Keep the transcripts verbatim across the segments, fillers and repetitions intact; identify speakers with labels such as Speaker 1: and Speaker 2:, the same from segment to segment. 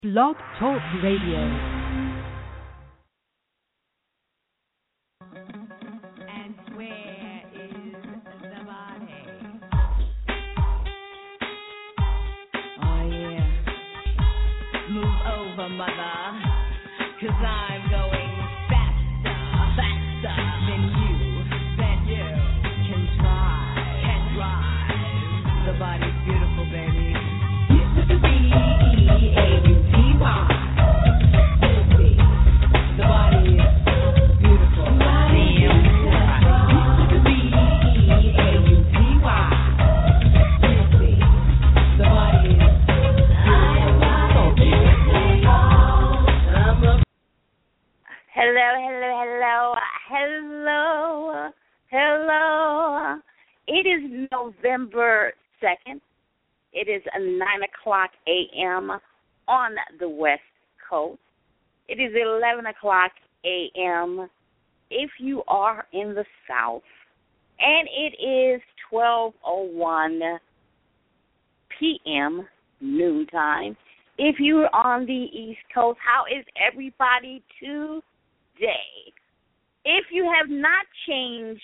Speaker 1: Blog Talk Radio.
Speaker 2: November second. It is nine o'clock a.m. on the West Coast. It is eleven o'clock a.m. if you are in the South. And it is twelve oh one p.m. noontime if you're on the East Coast. How is everybody today? If you have not changed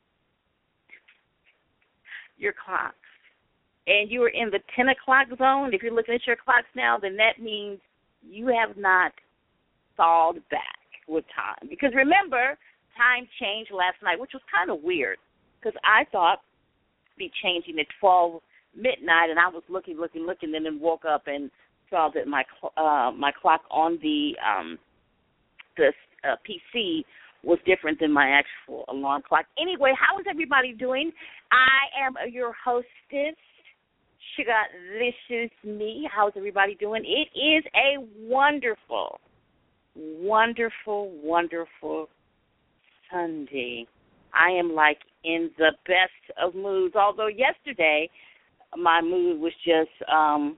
Speaker 2: your clocks and you are in the ten o'clock zone, if you're looking at your clocks now, then that means you have not thawed back with time. Because remember, time changed last night, which was kind of weird because I thought it'd be changing at twelve midnight, and I was looking, looking, looking, and then woke up and saw that my uh, my clock on the um, the uh, P C was different than my actual alarm clock. Anyway, how is everybody doing? I am your hostess, Sugarlicious Me. How's everybody doing? It is a wonderful, wonderful, wonderful Sunday. I am like in the best of moods, although yesterday my mood was just, um,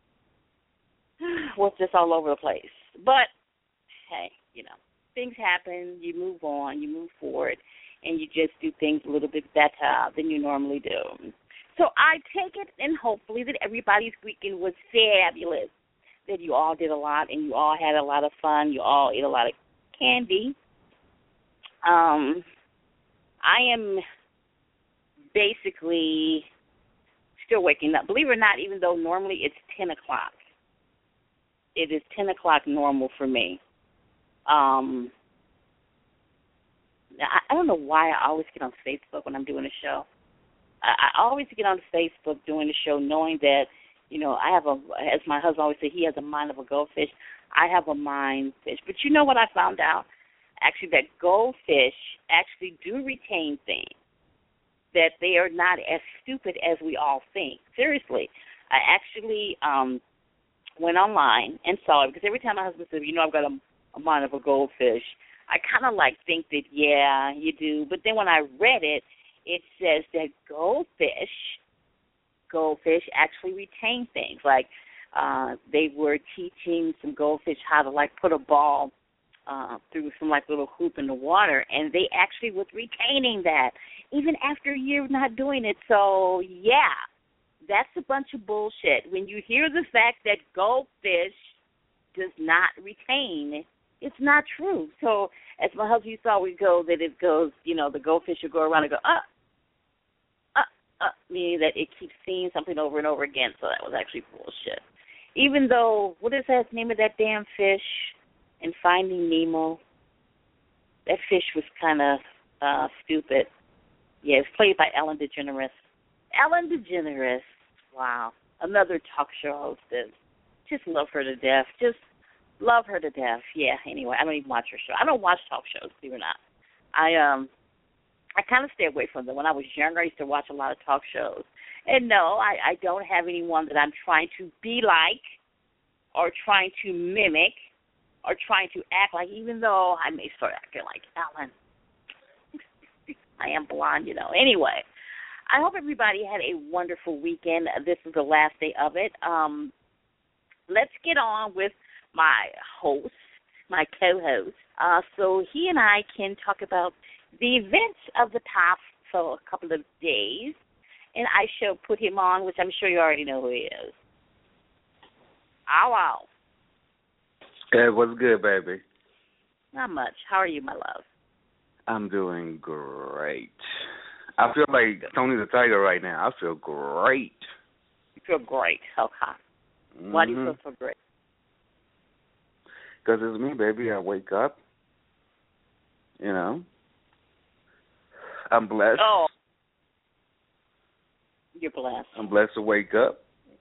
Speaker 2: was just all over the place. But, hey, you know, things happen, you move on, you move forward, and you just do things a little bit better than you normally do. So I take it and hopefully that everybody's weekend was fabulous, that you all did a lot and you all had a lot of fun, you all ate a lot of candy. Um, I am basically still waking up. Believe it or not, even though normally it's ten o'clock, it is ten o'clock normal for me. Um, I, I don't know why I always get on Facebook when I'm doing a show. I, I always get on Facebook doing the show knowing that, you know, I have a, as my husband always said, he has a mind of a goldfish. I have a mind fish. But you know what I found out? Actually, that goldfish actually do retain things, that they are not as stupid as we all think. Seriously. I actually um, went online and saw it, because every time my husband says, you know, I've got a a mind of a goldfish, I kind of like think that, yeah, you do. But then when I read it, it says that goldfish, goldfish actually retain things. Like uh, they were teaching some goldfish how to, like, put a ball uh, through some, like, little hoop in the water, and they actually was retaining that even after a year of not doing it. So, yeah, that's a bunch of bullshit. When you hear the fact that goldfish does not retain, it's not true. So as my husband used to always go, that it goes, you know, the goldfish will go around and go, uh, uh, uh, meaning that it keeps seeing something over and over again. So that was actually bullshit. Even though, what is that name of that damn fish in Finding Nemo? That fish was kind of uh, stupid. Yeah, it's played by Ellen DeGeneres. Ellen DeGeneres, wow, another talk show hostess. Just love her to death. Just love her to death. Yeah, anyway, I don't even watch her show. I don't watch talk shows, believe it or not. I um I kind of stay away from them. When I was younger, I used to watch a lot of talk shows. And no, I, I don't have anyone that I'm trying to be like or trying to mimic or trying to act like, even though I may start acting like Ellen. I am blonde, you know. Anyway, I hope everybody had a wonderful weekend. This is the last day of it. Um, let's get on with my host, my co-host, uh, so he and I can talk about the events of the past for a couple of days, and I shall put him on, which I'm sure you already know who he is. Ow, ow.
Speaker 3: Hey, what's good, baby?
Speaker 2: Not much. How are you, my love?
Speaker 3: I'm doing great. I feel like Tony the Tiger right now. I feel great.
Speaker 2: You feel great. Okay.
Speaker 3: Mm-hmm.
Speaker 2: Why do you feel so great?
Speaker 3: Because it's me, baby. I wake up. You know. I'm blessed.
Speaker 2: Oh. You're blessed.
Speaker 3: I'm blessed to wake up.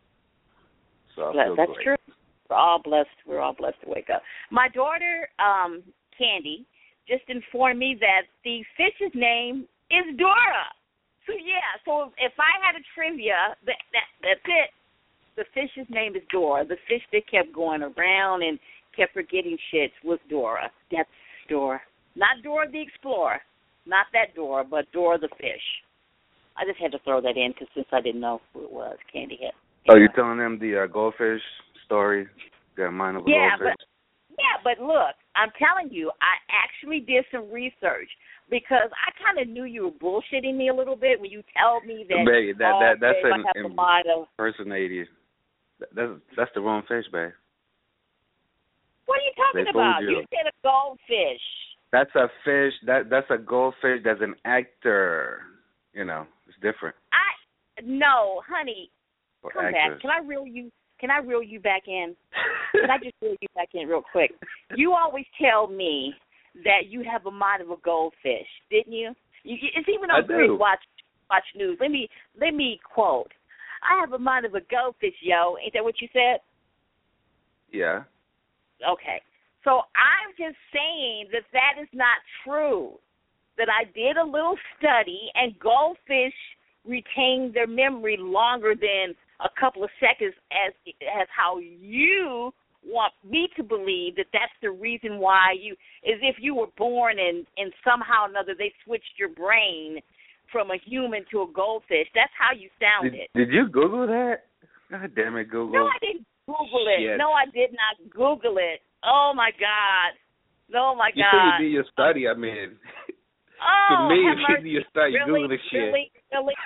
Speaker 3: So I
Speaker 2: blessed.
Speaker 3: feel
Speaker 2: That's
Speaker 3: great.
Speaker 2: true. We're all blessed. We're all blessed to wake up. My daughter, um, Candy, just informed me that the fish's name is Dora. So yeah. So if I had a trivia, that, that that's it. The fish's name is Dora. The fish that kept going around and kept forgetting shit was Dora. That's Dora. Not Dora the Explorer. Not that Dora, but Dora the fish. I just had to throw that in because since I didn't know who it was, Candy had.
Speaker 3: Oh, you're telling them the uh, goldfish story? Got mine of a
Speaker 2: yeah,
Speaker 3: goldfish?
Speaker 2: But, yeah, but look, I'm telling you, I actually did some research because I kind of knew you were bullshitting me a little bit when you told me that.
Speaker 3: Babe, that,
Speaker 2: oh,
Speaker 3: that, that's
Speaker 2: babe,
Speaker 3: an
Speaker 2: I have a mind of,
Speaker 3: impersonating. That's, that's the wrong fish, babe.
Speaker 2: What are you talking
Speaker 3: They
Speaker 2: about?
Speaker 3: fooled you.
Speaker 2: You said a goldfish.
Speaker 3: That's a fish. That That's a goldfish. That's an actor. You know, it's different.
Speaker 2: I no, honey.
Speaker 3: Or
Speaker 2: Come
Speaker 3: actress.
Speaker 2: back. Can I reel you? Can I reel you back in? Can I just reel you back in real quick? You always tell me that you have a mind of a goldfish, didn't you? you it's even on Great Watch Watch News. Let me let me quote. I have a mind of a goldfish, yo. Ain't that what you said?
Speaker 3: Yeah.
Speaker 2: Okay. So I'm just saying that that is not true. That I did a little study, and goldfish retain their memory longer than a couple of seconds, as as how you want me to believe that that's the reason why you, as if you were born and, and somehow or another they switched your brain from a human to a goldfish. That's how you sounded.
Speaker 3: Did, did you Google that? God damn it, Google.
Speaker 2: No, I didn't Google it.
Speaker 3: Shit.
Speaker 2: No, I did not Google it. Oh, my God. Oh, my
Speaker 3: you
Speaker 2: God.
Speaker 3: You said you did your study, I mean.
Speaker 2: Oh,
Speaker 3: to me,
Speaker 2: have
Speaker 3: you
Speaker 2: mercy.
Speaker 3: did your study.
Speaker 2: Really?
Speaker 3: Google the shit.
Speaker 2: Really? Really?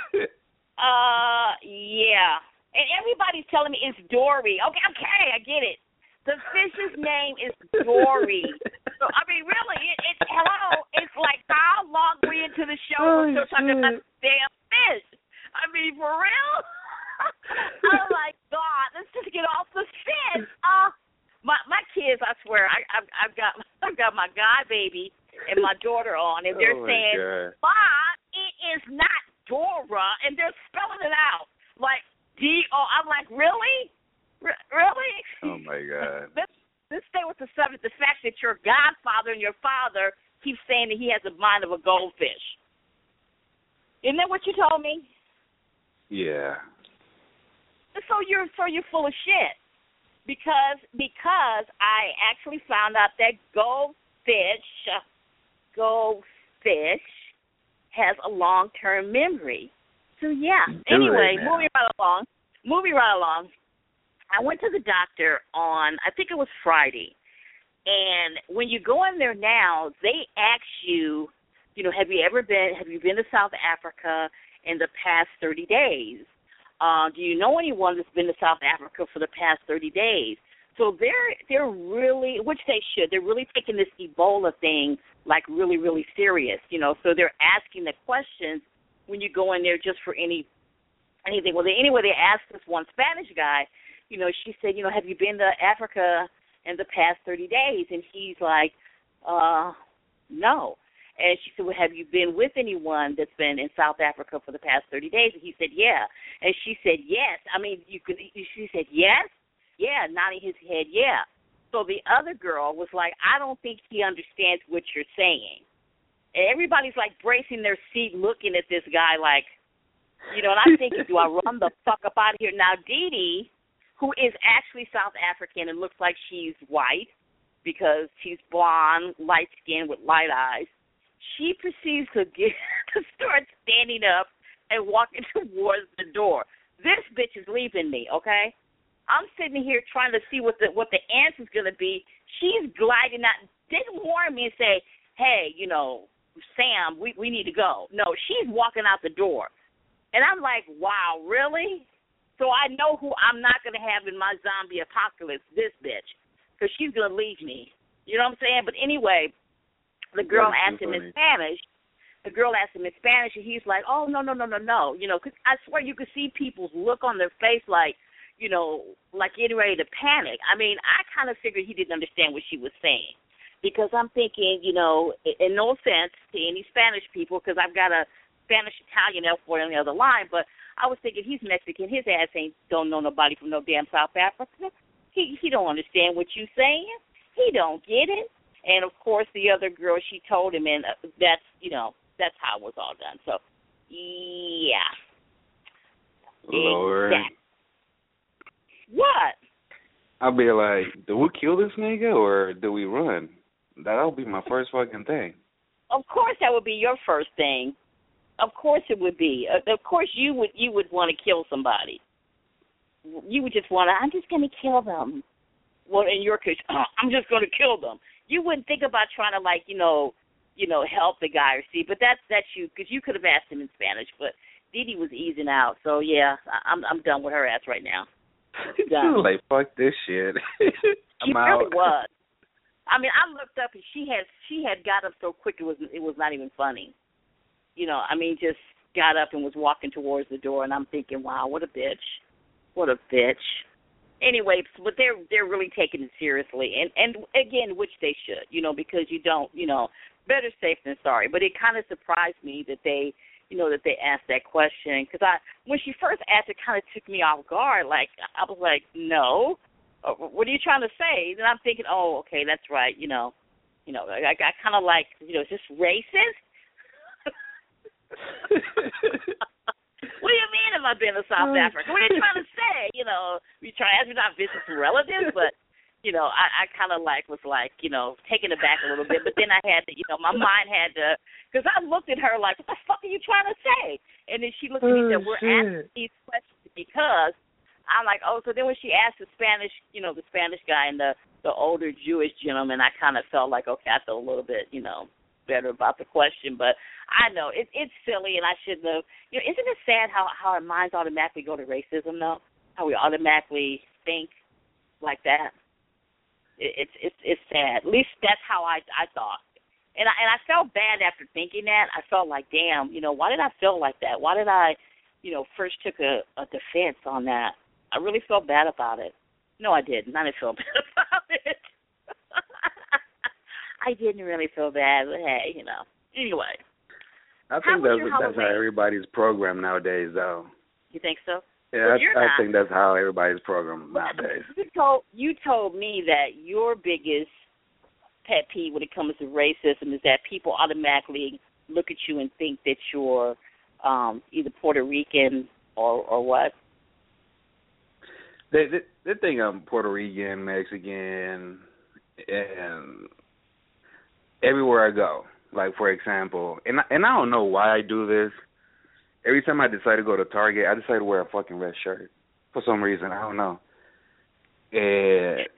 Speaker 2: uh, yeah. And everybody's telling me it's Dory. Okay, okay, I get it. The fish's name is Dory. So, I mean, really, it, it, hello, it's like how long we into the show
Speaker 3: oh,
Speaker 2: we're still talking
Speaker 3: shit.
Speaker 2: about the damn fish. I mean, for real? Oh, my God. Let's just get off the fish. Uh, my my kids, I swear, I, I've, I've got I've got my guy baby and my daughter on, and they're
Speaker 3: oh
Speaker 2: saying,
Speaker 3: God.
Speaker 2: Mom, it is not Dora, and they're spelling it out like D O. I'm like, really? R- really?
Speaker 3: Oh, my God.
Speaker 2: let's, let's stay with the subject, the fact that your godfather and your father keep saying that he has the mind of a goldfish. Isn't that what you told me?
Speaker 3: Yeah.
Speaker 2: So you're so you're full of shit. Because because I actually found out that goldfish goldfish has a long-term memory. So yeah.
Speaker 3: Do
Speaker 2: anyway,
Speaker 3: they now?
Speaker 2: moving right along. Moving right along. I went to the doctor on I think it was Friday, and when you go in there now, they ask you, you know, have you ever been? Have you been to South Africa in the past thirty days? Uh, do you know anyone that's been to South Africa for the past thirty days? So they're they're really, which they should, they're really taking this Ebola thing like really, really serious, you know. So they're asking the questions when you go in there just for any anything. Well, they, anyway, they asked this one Spanish guy, you know, she said, you know, have you been to Africa in the past thirty days? And he's like, uh, no. And she said, well, have you been with anyone that's been in South Africa for the past thirty days? And he said, yeah. And she said, yes. I mean, you could. She said, yes? Yeah, nodding his head, yeah. So the other girl was like, I don't think he understands what you're saying. And everybody's like bracing their seat looking at this guy like, you know, and I'm thinking, do I run the fuck up out of here? Now, Dee Dee, who is actually South African and looks like she's white because she's blonde, light-skinned with light eyes, she proceeds to get to start standing up and walking towards the door. This bitch is leaving me, okay? I'm sitting here trying to see what the what the answer's going to be. She's gliding out. Didn't warn me and say, hey, you know, Sam, we, we need to go. No, she's walking out the door. And I'm like, wow, really? So I know who I'm not going to have in my zombie apocalypse, this bitch. because she's going to leave me. You know what I'm saying? But anyway, the girl asked him in Spanish. The girl asked him in Spanish, and he's like, oh, no, no, no, no, no. You know, because I swear you could see people's look on their face like, you know, like getting ready to panic. I mean, I kind of figured he didn't understand what she was saying because I'm thinking, you know, and no offense to any Spanish people because I've got a Spanish-Italian F-boy on the other line, but I was thinking he's Mexican. His ass ain't don't know nobody from no damn South Africa. He he don't understand what you saying. He don't get it. And, of course, the other girl, she told him, and that's, you know, that's how it was all done. So, yeah.
Speaker 3: Lord.
Speaker 2: Exactly. What?
Speaker 3: I'll be like, do we kill this nigga or do we run? That'll be my first fucking thing.
Speaker 2: Of course that would be your first thing. Of course it would be. Uh, of course you would you would want to kill somebody. You would just want to, I'm just going to kill them. Well, in your case, oh, I'm just going to kill them. You wouldn't think about trying to, like, you know, you know, help the guy or see. But that's that's you, because you could have asked him in Spanish. But Dee Dee was easing out. So, yeah, I'm I'm done with her ass right now. Done.
Speaker 3: Like, fuck this shit.
Speaker 2: She
Speaker 3: I'm
Speaker 2: really
Speaker 3: out.
Speaker 2: was. I mean, I looked up, and she had she had got up so quick it was it was not even funny. You know, I mean, just got up and was walking towards the door, and I'm thinking, wow, what a bitch. What a bitch. Anyway, but they're they're really taking it seriously, and and again, which they should, you know, because you don't, you know, better safe than sorry. But it kind of surprised me that they, you know, that they asked that question, because I when she first asked, it kind of took me off guard. Like I was like, no, what are you trying to say? And I'm thinking, oh, okay, that's right, you know, you know, I, I kind of like, you know, is this racist? What do you mean have I been to South oh, Africa? What are you trying to say? You know, you trying to ask me not visit some relatives, but, you know, I, I kind of like was like, you know, taken aback a little bit. But then I had to, you know, my mind had to, because I looked at her like, what the fuck are you trying to say? And then she looked at me and said, we're
Speaker 3: shit.
Speaker 2: asking these questions because I'm like, oh, so then when she asked the Spanish, you know, the Spanish guy and the, the older Jewish gentleman, I kind of felt like, okay, I felt a little bit, you know, better about the question, but I know it, it's silly, and I shouldn't have. You know, isn't it sad how how our minds automatically go to racism, though? How we automatically think like that. It, it's it's it's sad. At least that's how I I thought, and I and I felt bad after thinking that. I felt like, damn, you know, why did I feel like that? Why did I, you know, first took a, a defense on that? I really felt bad about it. No, I didn't. I didn't feel bad about it. I didn't really feel bad, but hey, you know. Anyway.
Speaker 3: I think that's that's how everybody's programmed nowadays, though.
Speaker 2: You think so?
Speaker 3: Yeah,
Speaker 2: well,
Speaker 3: I, I think that's how everybody's programmed nowadays.
Speaker 2: You told you told me that your biggest pet peeve when it comes to racism is that people automatically look at you and think that you're um, either Puerto Rican or or what?
Speaker 3: They, they they think I'm Puerto Rican, Mexican, and everywhere I go. Like, for example, and, and I don't know why I do this. Every time I decide to go to Target, I decide to wear a fucking red shirt. For some reason, I don't know. And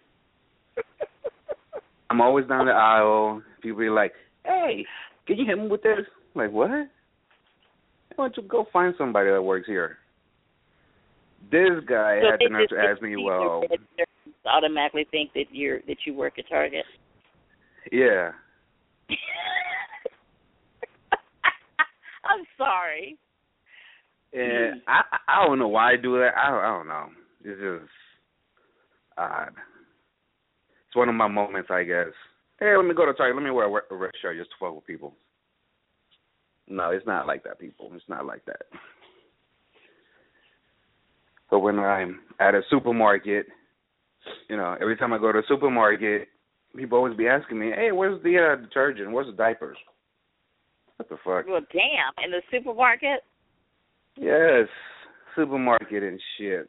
Speaker 3: I'm always down the aisle. People be like, hey, can you help me with this? I'm like, what? Why don't you go find somebody that works here? This guy
Speaker 2: so
Speaker 3: had the nerve to ask me, well...
Speaker 2: automatically think that you're that you work at Target?
Speaker 3: Yeah.
Speaker 2: I'm sorry.
Speaker 3: And mm. I I don't know why I do that. I don't, I don't know. It's just odd. It's one of my moments, I guess. Hey, let me go to Target. Let me wear a red shirt just to fuck with people. No, it's not like that, people. It's not like that. But when I'm at a supermarket, you know, every time I go to a supermarket, people always be asking me, hey, where's the uh, detergent? Where's the diapers? What the fuck?
Speaker 2: Well, damn. In the supermarket?
Speaker 3: Yes. Supermarket and shit.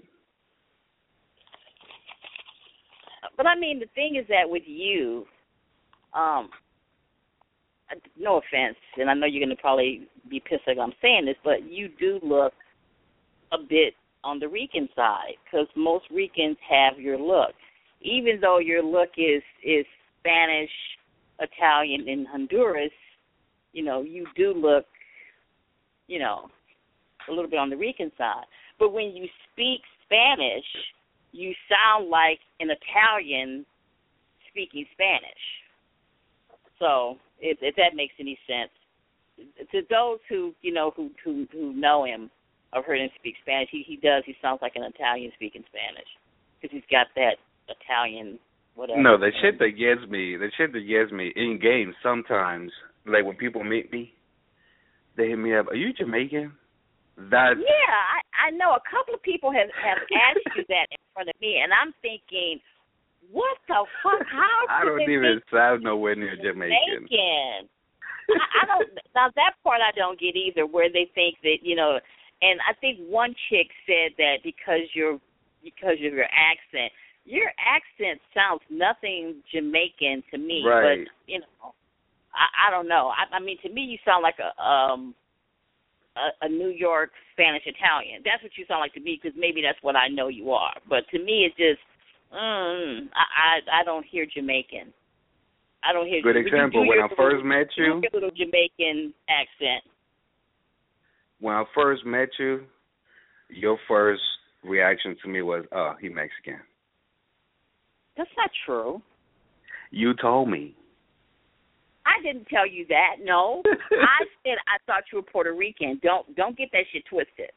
Speaker 2: But, I mean, the thing is that with you, um, no offense, and I know you're going to probably be pissed like I'm saying this, but you do look a bit on the Rican side because most Ricans have your look. Even though your look is, is Spanish, Italian, and Honduras, you know, you do look, you know, a little bit on the Rican side. But when you speak Spanish, you sound like an Italian speaking Spanish. So if, if that makes any sense, to those who you know who who, who know him or heard him speak Spanish, he he does. He sounds like an Italian speaking Spanish because he's got that Italian whatever.
Speaker 3: No, the shit that gets me, the shit that gets me in games sometimes, like when people meet me, they hit me up. Are you Jamaican? That
Speaker 2: yeah, I, I know a couple of people have have asked you that in front of me, and I'm thinking, what the fuck? How?
Speaker 3: I don't even sound nowhere near Jamaican.
Speaker 2: Jamaican. I, I don't. Now that part I don't get either. Where they think that you know, and I think one chick said that because you're because of your accent, your accent sounds nothing Jamaican to me.
Speaker 3: Right.
Speaker 2: But you know, I, I don't know. I, I mean, to me, you sound like a um. A, a New York Spanish Italian. That's what you sound like to me, because maybe that's what I know you are. But to me, it's just, mm, I, I I don't hear Jamaican. I don't hear.
Speaker 3: Good example. When I first met you,
Speaker 2: your little Jamaican accent.
Speaker 3: When I first met you, your first reaction to me was, "Oh, he Mexican."
Speaker 2: That's not true.
Speaker 3: You told me.
Speaker 2: I didn't tell you that. No, I said I thought you were Puerto Rican. Don't don't get that shit twisted.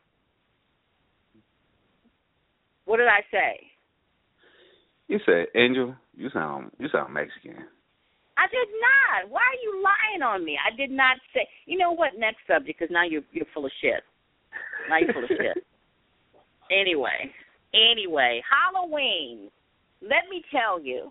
Speaker 2: What did I say?
Speaker 3: You said, Angel, you sound you sound Mexican.
Speaker 2: I did not. Why are you lying on me? I did not say. You know what? Next subject, because now you're you're full of shit. Now you're full of shit. Anyway, anyway, Halloween. Let me tell you.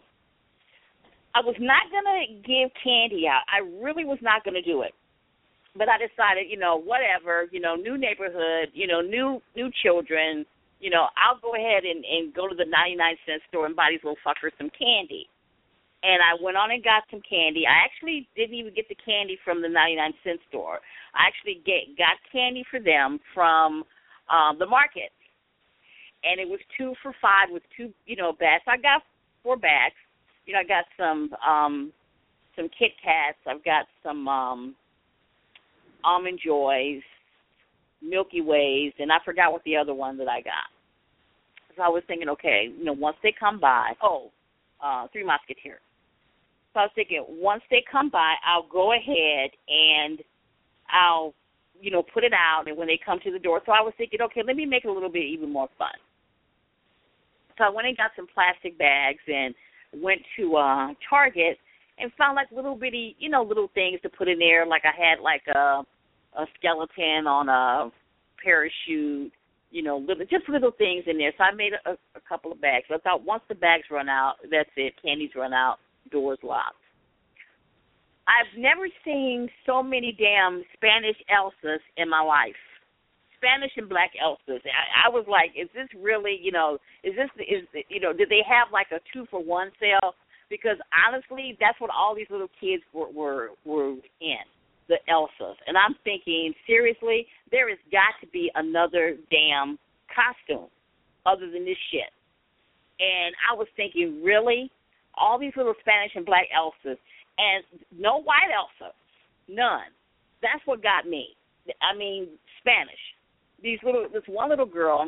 Speaker 2: I was not going to give candy out. I really was not going to do it. But I decided, you know, whatever, you know, new neighborhood, you know, new new children, you know, I'll go ahead and, and go to the ninety-nine cent store and buy these little fuckers some candy. And I went on and got some candy. I actually didn't even get the candy from the ninety-nine cent store. I actually get, got candy for them from um, the market. And it was two for five with two, you know, bags. So I got four bags. You know, I got some um, some Kit Kats. I've got some um, Almond Joys, Milky Ways, and I forgot what the other one that I got. So I was thinking, okay, you know, once they come by, oh, uh, Three Musketeers. So I was thinking, once they come by, I'll go ahead and I'll, you know, put it out, and when they come to the door. So I was thinking, okay, let me make it a little bit even more fun. So I went and got some plastic bags and went to uh, Target and found like little bitty, you know, little things to put in there. Like I had like a, a skeleton on a parachute, you know, little, just little things in there. So I made a, a couple of bags. So I thought once the bags run out, that's it. Candy's run out, doors locked. I've never seen so many damn Spanish Elsas in my life. Spanish and black Elsas. I, I was like, is this really, you know, is this, is you know, did they have like a two for one sale? Because honestly, that's what all these little kids were were, were in, the Elsas. And I'm thinking, seriously, there has got to be another damn costume other than this shit. And I was thinking, really? All these little Spanish and black Elsas, and no white Elsa, none. That's what got me. I mean, Spanish. These little, this one little girl,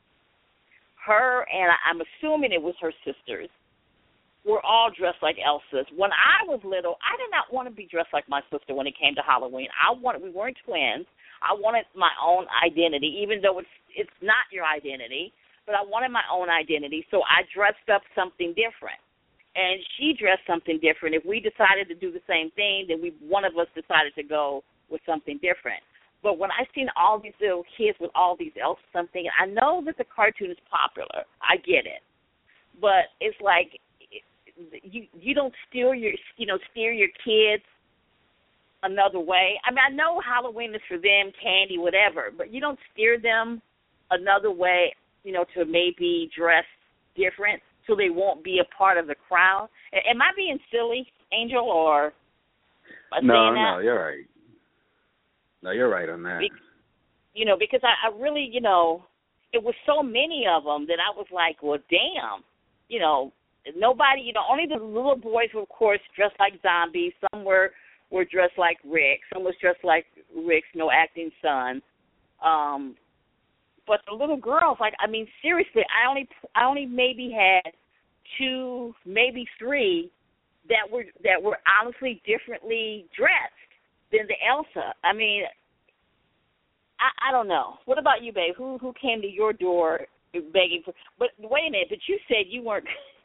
Speaker 2: her and I'm assuming it was her sisters, were all dressed like Elsas. When I was little, I did not want to be dressed like my sister when it came to Halloween. I wanted, we weren't twins. I wanted my own identity, even though it's it's not your identity, but I wanted my own identity. So I dressed up something different, and she dressed something different. If we decided to do the same thing, then we one of us decided to go with something different. But when I seen all these little kids with all these Elsa something, I know that the cartoon is popular. I get it. But it's like you you don't steer your you know steer your kids another way. I mean, I know Halloween is for them, candy, whatever, but you don't steer them another way, you know, to maybe dress different so they won't be a part of the crowd. Am I being silly, Angel, or am I
Speaker 3: no,
Speaker 2: saying that?
Speaker 3: No, you're right. No, you're right on that.
Speaker 2: You know, because I, I really, you know, it was so many of them that I was like, well, damn, you know, nobody, you know, only the little boys were, of course, dressed like zombies. Some were, were dressed like Rick. Some was dressed like Rick's, you know, acting son. Um, but the little girls, like, I mean, seriously, I only, I only maybe had two, maybe three that were that were honestly differently dressed than the Elsa. I mean, I, I don't know. What about you, babe? Who who came to your door begging for? But wait a minute. But you said you weren't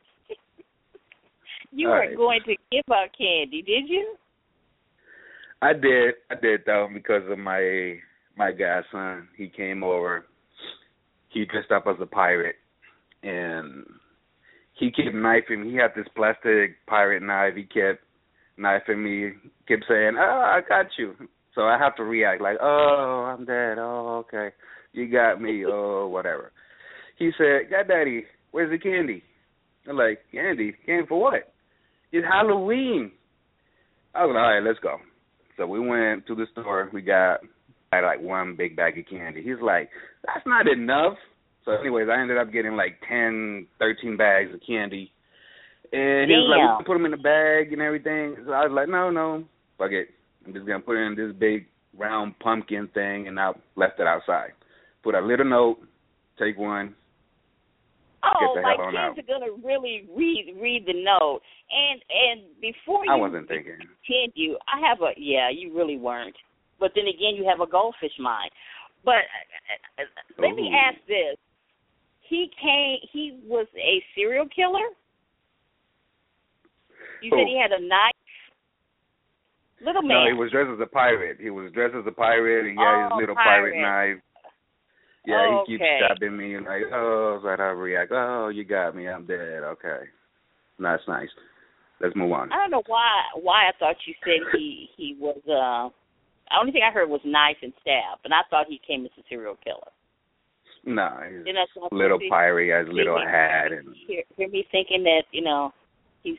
Speaker 2: you
Speaker 3: All
Speaker 2: weren't
Speaker 3: right.
Speaker 2: going to give out candy, did you?
Speaker 3: I did. I did though because of my my godson. He came over. He dressed up as a pirate, and he kept knifing. He had this plastic pirate knife. He kept knifing me. Kept saying, "Oh, I got you." So I have to react like, "Oh, I'm dead. Oh, okay, you got me. Oh, whatever." He said, "God, Daddy, where's the candy?" I'm like, "Candy? Candy for what? It's Halloween." I was like, "All right, let's go." So we went to the store. We got I had like one big bag of candy. He's like, "That's not enough." So anyways, I ended up getting like ten, thirteen bags of candy. And he was like, "We can put them in the bag and everything." So I was like, no, no, fuck it. I'm just going to put it in this big round pumpkin thing, and I left it outside. Put a little note, take one,
Speaker 2: Oh,
Speaker 3: get the
Speaker 2: my
Speaker 3: hell on
Speaker 2: kids
Speaker 3: out.
Speaker 2: are gonna really read read the note. And and before you
Speaker 3: I wasn't thinking.
Speaker 2: continue, I have a yeah, you really weren't. But then again, you have a goldfish mind. But uh, uh, let me
Speaker 3: Ooh.
Speaker 2: ask this: He came. He was a serial killer. You
Speaker 3: Who?
Speaker 2: said he had a knife. Little
Speaker 3: No,
Speaker 2: man.
Speaker 3: he was dressed as a pirate. He was dressed as a pirate, and he had
Speaker 2: Oh,
Speaker 3: his little
Speaker 2: pirate.
Speaker 3: pirate knife. Yeah,
Speaker 2: Oh,
Speaker 3: he keeps
Speaker 2: okay.
Speaker 3: stabbing me and like, oh, so I react. Oh, you got me. I'm dead. Okay, that's nice. Let's move on.
Speaker 2: I don't know why. Why I thought you said he he was. Uh, the only thing I heard was knife and stab, and I thought he came as a serial killer.
Speaker 3: No, he's
Speaker 2: Then that's what
Speaker 3: little
Speaker 2: see-
Speaker 3: pirate, he has a
Speaker 2: see
Speaker 3: little
Speaker 2: me-
Speaker 3: hat, and
Speaker 2: Hear, hear me thinking that you know he's.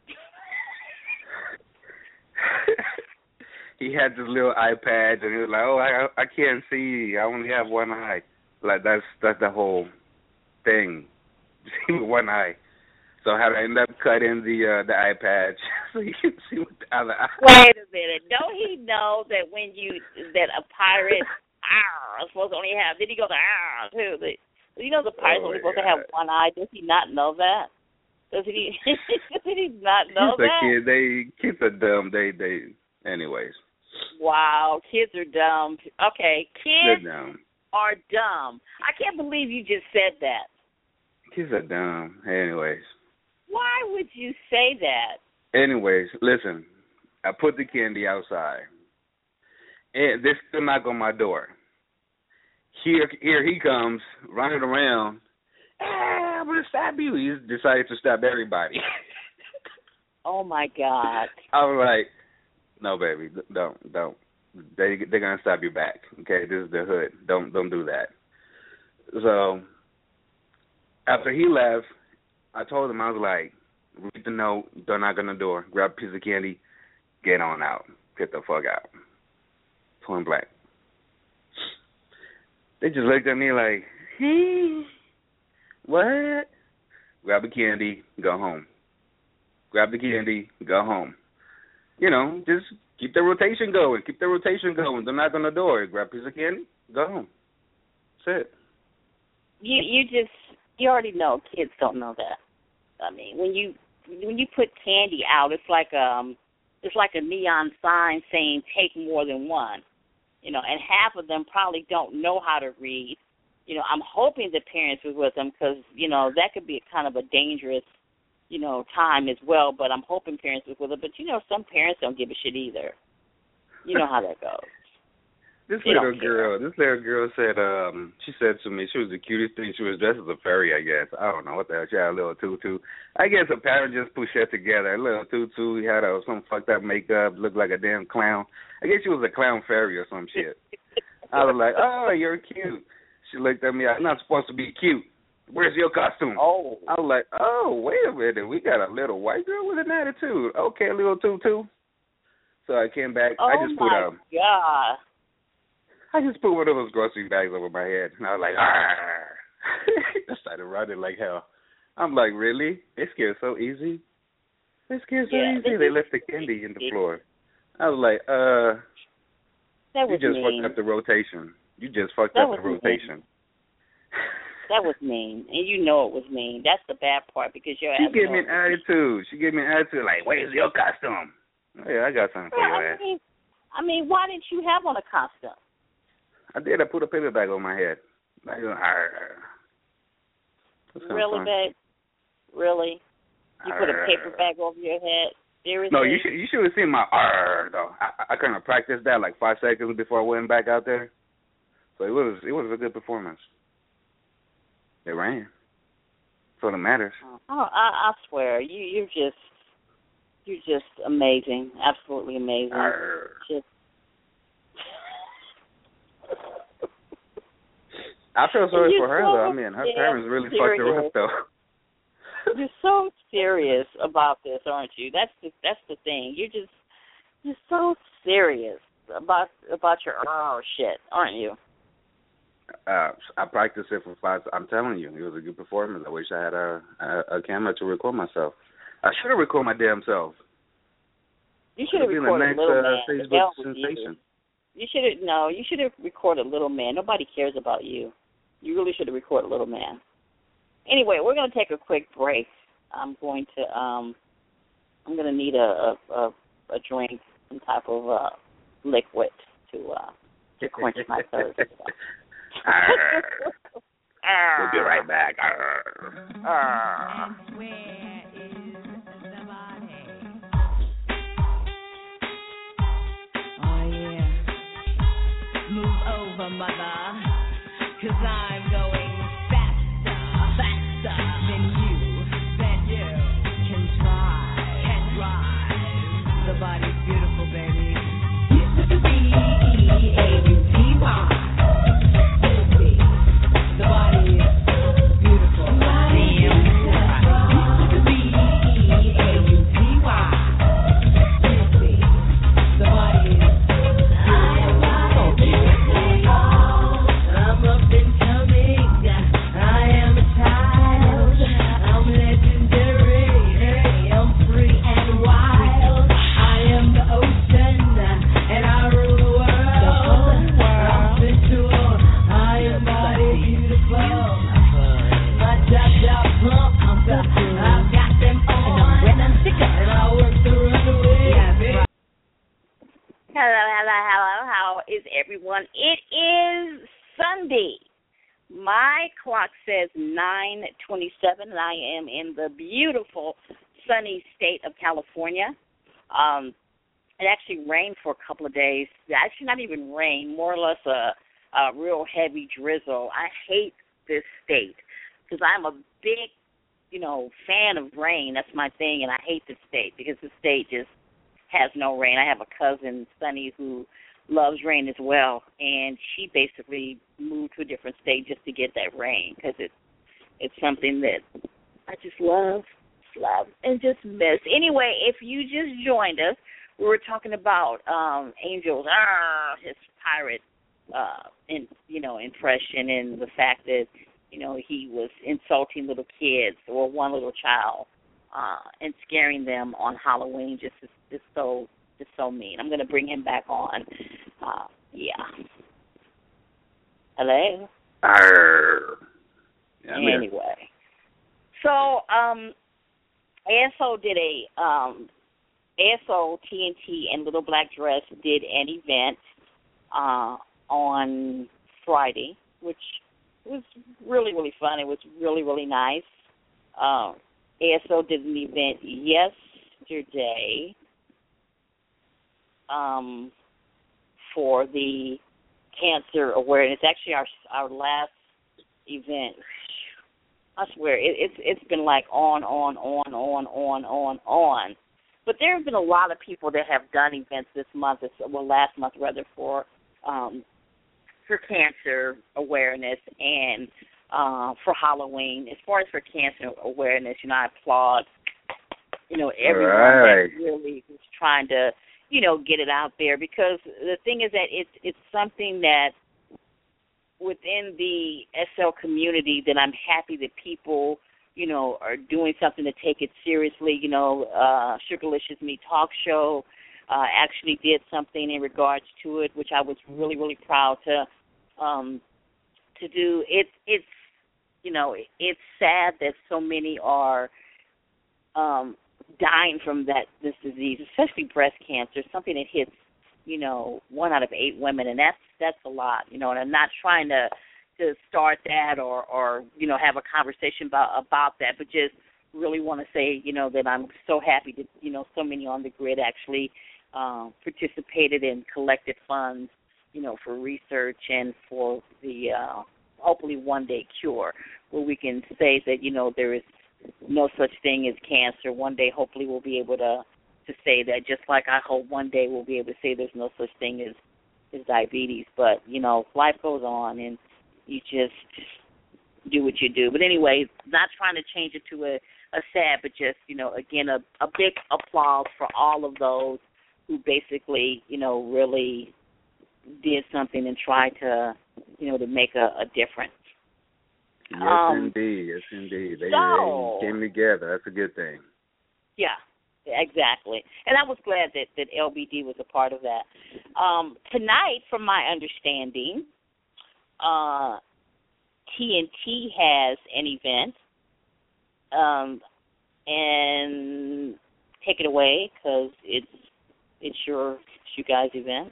Speaker 3: he had this little eye patch, and he was like, oh, I I can't see. I only have one eye. Like that's that's the whole thing. See with one eye. So I had to end up cutting the uh, the eye patch so you can see with the other eye.
Speaker 2: Wait a minute. Don't he know that when you that a pirate ah, is supposed to only have? Did he go to ah too? The, you know the pirate's
Speaker 3: Oh,
Speaker 2: only supposed
Speaker 3: yeah.
Speaker 2: to have one eye. Does he not know that? Does he? Does he not know
Speaker 3: Kids are
Speaker 2: that?
Speaker 3: kid. They kids are dumb. They they. Anyways,
Speaker 2: Wow, kids are dumb. Okay,
Speaker 3: they're
Speaker 2: kids
Speaker 3: dumb.
Speaker 2: are dumb. I can't believe you just said that.
Speaker 3: Kids are dumb. Anyways.
Speaker 2: Why would you say that?
Speaker 3: Anyways, listen. I put the candy outside, and they're still knock on my door. Here, here he comes running around. Ah, I'm gonna stab you. He decided to stab everybody.
Speaker 2: Oh my God.
Speaker 3: I was like, no, baby, don't, don't. They they're gonna stab you back. Okay, this is the hood. Don't don't do that. So after he left, I told him, I was like, read the note, don't knock on the door, grab a piece of candy, get on out, get the fuck out. Point blank. They just looked at me like, hmm, what? Grab the candy, go home. Grab the candy, go home. You know, just keep the rotation going. Keep the rotation going. Don't knock on the door. Grab a piece of candy, go home. That's it.
Speaker 2: You you just you already know kids don't know that. I mean, when you when you put candy out, it's like um it's like a neon sign saying take more than one. You know, and half of them probably don't know how to read. You know, I'm hoping the parents was with them because, you know, that could be kind of a dangerous, you know, time as well. But I'm hoping parents was with them. But, you know, some parents don't give a shit either. You know how that goes.
Speaker 3: This
Speaker 2: They
Speaker 3: little
Speaker 2: don't
Speaker 3: girl, this little girl said, um, she said to me, she was the cutest thing. She was dressed as a fairy, I guess. I don't know what the hell. She had a little tutu. I guess her parents just pushed her together. A little tutu. He had a, some fucked up makeup, looked like a damn clown. I guess she was a clown fairy or some shit. I was like, oh, you're cute. She looked at me. I'm not supposed to be cute. Where's your costume?
Speaker 2: Oh.
Speaker 3: I was like, oh, wait a minute. We got a little white girl with an attitude. Okay, a little tutu. So I came back.
Speaker 2: Oh,
Speaker 3: I just put
Speaker 2: my
Speaker 3: um.
Speaker 2: God.
Speaker 3: I just put one of those grocery bags over my head, and I was like, argh. I started running like hell. I'm like, really? They scared so easy? They scared so
Speaker 2: Yeah,
Speaker 3: easy?
Speaker 2: they
Speaker 3: They left the candy in the floor. I was like, uh,
Speaker 2: That
Speaker 3: you
Speaker 2: was
Speaker 3: just
Speaker 2: mean.
Speaker 3: fucked up the rotation. You just fucked
Speaker 2: That
Speaker 3: up the
Speaker 2: was
Speaker 3: rotation.
Speaker 2: That was mean, and you know it was mean. That's the bad part because you're.
Speaker 3: She gave me an attitude. She gave me an attitude like, "Where's your costume?" Oh, yeah, I got something for
Speaker 2: yeah,
Speaker 3: your
Speaker 2: I
Speaker 3: ass.
Speaker 2: mean, I mean, why didn't you have on a costume?
Speaker 3: I did. I put a paper bag on my head. Like,
Speaker 2: really, babe? Really? You put a paper bag over your head? Seriously?
Speaker 3: No, you should. You should have seen my arr though. I, I kind of practiced that like five seconds before I went back out there. So it was it was a good performance. It ran. That's all that matters.
Speaker 2: Oh, I, I swear, you you're just you're just amazing, absolutely amazing.
Speaker 3: Arr.
Speaker 2: Just.
Speaker 3: I feel sorry
Speaker 2: You're
Speaker 3: for her
Speaker 2: so
Speaker 3: though. I mean, her parents really fucked her up though.
Speaker 2: You're so serious about this, aren't you? That's the that's the thing. You're just you're so serious about about your oh shit, aren't you?
Speaker 3: Uh, I practiced it for five. I'm telling you, it was a good performance. I wish I had a a, a camera to record myself. I should have recorded my damn self.
Speaker 2: You should have recorded
Speaker 3: next,
Speaker 2: Little
Speaker 3: uh,
Speaker 2: Man.
Speaker 3: Facebook sensation.
Speaker 2: You, you should have no. You should have recorded Little Man. Nobody cares about you. You really should have recorded Little Man. Anyway, we're going to take a quick break. I'm going to um, I'm going to need a a, a a drink, some type of uh, liquid to uh, to quench my thirst.
Speaker 3: We'll be right back.
Speaker 4: Oh yeah, move over, mother, 'cause I'm going faster, faster than you, than you can drive, can drive. The body's beautiful, baby. B E A U T Y. The body is beautiful. Damn. B E A U T Y. The body is so beautiful. I'm up and coming. I am a child. I'm legendary. I'm free and wild. I am the ocean, and I rule the world. I'm sensual. I am body beautiful. My job job pump. I've got them on, and I work the runaway.
Speaker 2: Hello, hello, hello. How is everyone? It is Sunday. My clock says nine twenty-seven, and I am in the beautiful sunny state of California. Um, it actually rained for a couple of days. Actually, not even rain, more or less a, a real heavy drizzle. I hate this state because I'm a big, you know, fan of rain. That's my thing, and I hate this state because the state just has no rain. I have a cousin, Sunny, who loves rain as well, and she basically moved to a different state just to get that rain because it's it's something that I just love, love, and just miss. Anyway, if you just joined us, we were talking about um, Angel's ah, his pirate, uh, in you know, impression and the fact that you know he was insulting little kids or one little child. Uh, and scaring them on Halloween just is just so just so mean. I'm going to bring him back on. Uh, yeah. Hello.
Speaker 3: Arr. Yeah,
Speaker 2: anyway, so um, A S O did a um, A S O T N T and Little Black Dress did an event uh, on Friday, which was really really fun. It was really really nice. Um, A S O did an event yesterday um, for the cancer awareness. Actually, our our last event. I swear, it, it's it's been like on, on, on, on, on, on, on. But there have been a lot of people that have done events this month, well, last month rather, for um, for cancer awareness and Uh, for Halloween. As far as for cancer awareness, you know, I applaud, you know, everyone
Speaker 3: right.
Speaker 2: that really is trying to, you know, get it out there because the thing is that it's it's something that within the S L community that I'm happy that people, you know, are doing something to take it seriously. You know, uh, Sugarlicious Me Talk Show uh, actually did something in regards to it, which I was really, really proud to um, to do. It's it's you know, it's sad that so many are um, dying from that this disease, especially breast cancer, something that hits, you know, one out of eight women, and that's that's a lot, you know. And I'm not trying to to start that or, or you know, have a conversation about about that, but just really want to say, you know, that I'm so happy that, you know, so many on the grid actually uh, participated and collected funds, you know, for research and for the uh, hopefully one day cure, where we can say that, you know, there is no such thing as cancer. One day, hopefully, we'll be able to to say that, just like I hope one day we'll be able to say there's no such thing as, as diabetes. But, you know, life goes on, and you just do what you do. But anyway, not trying to change it to a, a sad, but just, you know, again, a, a big applause for all of those who basically, you know, really did something and tried to, you know, to make a, a difference.
Speaker 3: Yes,
Speaker 2: Um,
Speaker 3: indeed. Yes, indeed. They,
Speaker 2: so-
Speaker 3: they came together. That's a good thing.
Speaker 2: Yeah, exactly. And I was glad that, that L B D was a part of that. Um, tonight, from my understanding, uh, T N T has an event. Um, and take it away, because it's it's your it's you guys' event.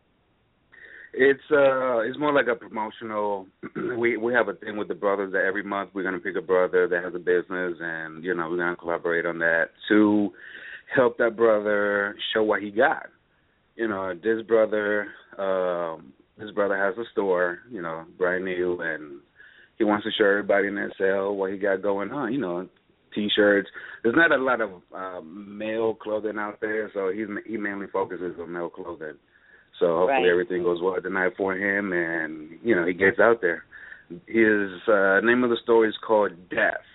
Speaker 3: It's uh, it's more like a promotional. we we have a thing with the brothers that every month we're gonna pick a brother that has a business, and you know we're gonna collaborate on that to help that brother show what he got. You know, this brother, um, this brother has a store, you know, brand new, and he wants to show everybody in that cell what he got going on. You know, T-shirts. There's not a lot of uh, male clothing out there, so he's he mainly focuses on male clothing. So hopefully
Speaker 2: Right.
Speaker 3: everything goes well tonight for him, and you know he gets out there. His uh, name of the store is called Death.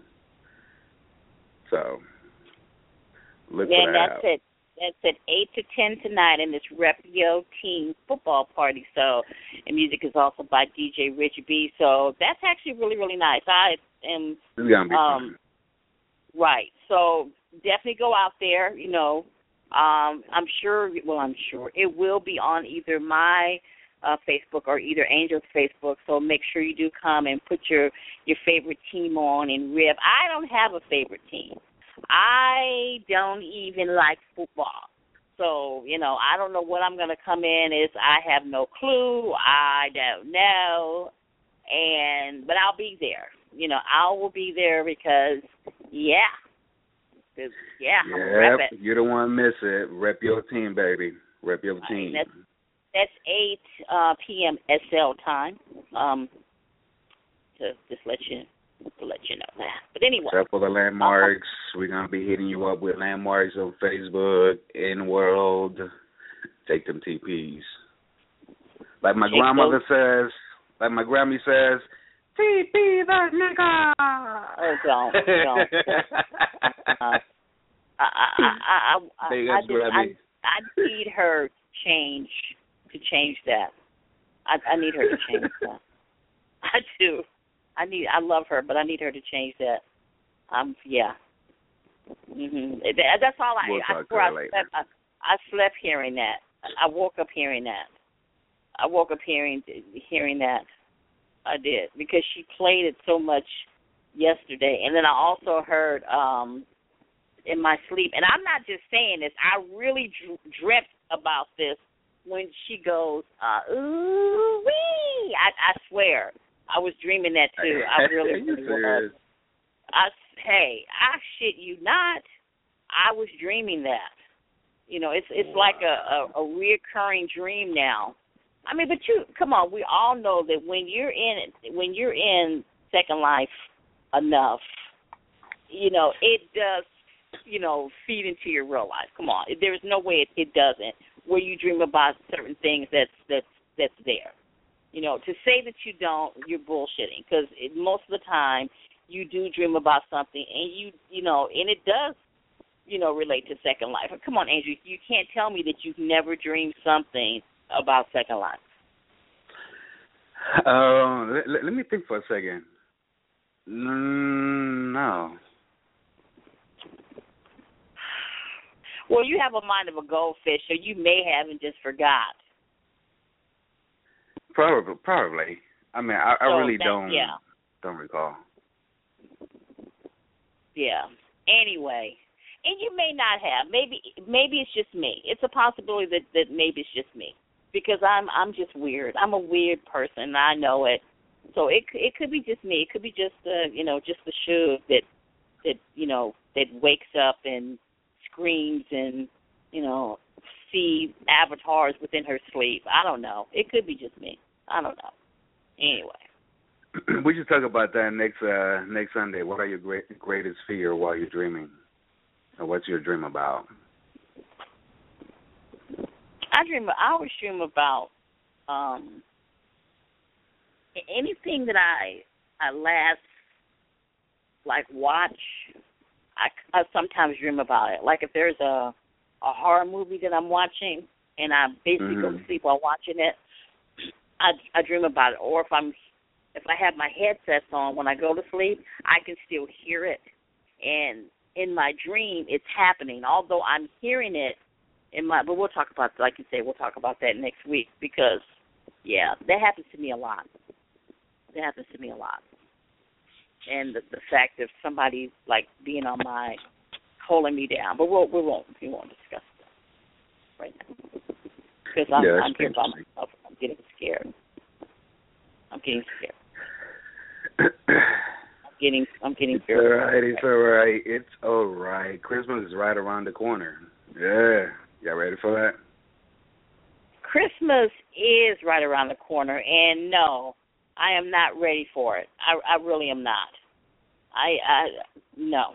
Speaker 3: So look
Speaker 2: Yeah,
Speaker 3: for that
Speaker 2: that's
Speaker 3: out.
Speaker 2: it. That's at eight to ten tonight in this Repio team football party. So, and music is also by D J Rich B. So that's actually really, really nice. I am
Speaker 3: It's gonna be
Speaker 2: um,
Speaker 3: fun.
Speaker 2: right. So definitely go out there. You know, um, I'm sure. Well, I'm sure it will be on either my uh, Facebook or either Angel's Facebook. So make sure you do come and put your your favorite team on and rip. I don't have a favorite team. I don't even like football. So, you know, I don't know what I'm going to come in as. I have no clue. I don't know. And but I'll be there. You know, I will be there because, yeah. 'Cause, yeah, I'm going to rep
Speaker 3: Yep,
Speaker 2: it.
Speaker 3: you don't want to miss it. Rep your team, baby. Rep your
Speaker 2: I
Speaker 3: team.
Speaker 2: mean, that's, that's eight uh, p.m. S L time. Um, to just let you to let you know that. But anyway.
Speaker 3: Except for the landmarks, we're going to be hitting you up with landmarks on Facebook, in world. Take them T Ps. Like my
Speaker 2: Take
Speaker 3: grandmother says, like my Grammy says, T P that nigga.
Speaker 2: Oh, don't, don't. Uh, I, I, I, I,
Speaker 3: Hey,
Speaker 2: I,
Speaker 3: that's
Speaker 2: just,
Speaker 3: Grammy.
Speaker 2: I, I need her to change, to change that. I, I need her to change that. I do. I need. I love her, but I need her to change that. Um, yeah. Mhm. That, that's all I.
Speaker 3: We'll
Speaker 2: I
Speaker 3: talk to
Speaker 2: swear
Speaker 3: her
Speaker 2: I
Speaker 3: later.
Speaker 2: slept, I, I slept hearing that. I woke up hearing that. I woke up hearing hearing that. I did, because she played it so much yesterday, and then I also heard um, in my sleep. And I'm not just saying this. I really dr- dreamt about this when she goes, uh, ooh wee. I, I swear. I was dreaming that too. I really,
Speaker 3: you
Speaker 2: really was.
Speaker 3: serious?
Speaker 2: I, hey, I shit you not. I was dreaming that. You know, it's it's
Speaker 3: Wow.
Speaker 2: like a, a, a reoccurring dream now. I mean, but you come on. We all know that when you're in when you're in Second Life enough, you know, it does, you know, feed into your real life. Come on, there's no way it, it doesn't. Where you dream about certain things that's that's that's there. You know, to say that you don't, you're bullshitting, because most of the time you do dream about something, and you, you know, and it does, you know, relate to Second Life. Come on, Andrew, you can't tell me that you've never dreamed something about Second Life.
Speaker 3: Uh, let, let me think for a second. Mm, no.
Speaker 2: Well, you have a mind of a goldfish, so you may have and just forgot.
Speaker 3: Probably, probably. I mean, I, I
Speaker 2: So
Speaker 3: really
Speaker 2: that-
Speaker 3: don't
Speaker 2: yeah.
Speaker 3: don't recall.
Speaker 2: Yeah. Anyway, and you may not have. Maybe maybe it's just me. It's a possibility that, that maybe it's just me because I'm I'm just weird. I'm a weird person. And I know it. So it it could be just me. It could be just the you know just the Suge that that you know that wakes up and screams and you know see avatars within her sleep. I don't know. It could be just me. I don't know. Anyway.
Speaker 3: We should talk about that next uh, next Sunday. What are your great, greatest fear while you're dreaming? Or what's your dream about?
Speaker 2: I dream. I always dream about um, anything that I I last like watch. I, I sometimes dream about it. Like if there's a a horror movie that I'm watching and I basically mm-hmm. go to sleep while watching it, I I dream about it. Or if I'm if I have my headsets on when I go to sleep, I can still hear it. And in my dream, it's happening. Although I'm hearing it in my, but we'll talk about, like you say, we'll talk about that next week because, yeah, that happens to me a lot. That happens to me a lot. And the, the fact of somebody like being on my, holding me down, but we'll, we won't, we won't discuss that right now because I'm,
Speaker 3: yeah,
Speaker 2: I'm here by myself. I'm getting scared. I'm getting scared. I'm getting, I'm getting
Speaker 3: scared. It's all right. It's all right. It's all right. Christmas is right around the corner. Yeah. Y'all ready for that?
Speaker 2: Christmas is right around the corner, and no, I am not ready for it. I, I really am not. I, I, no.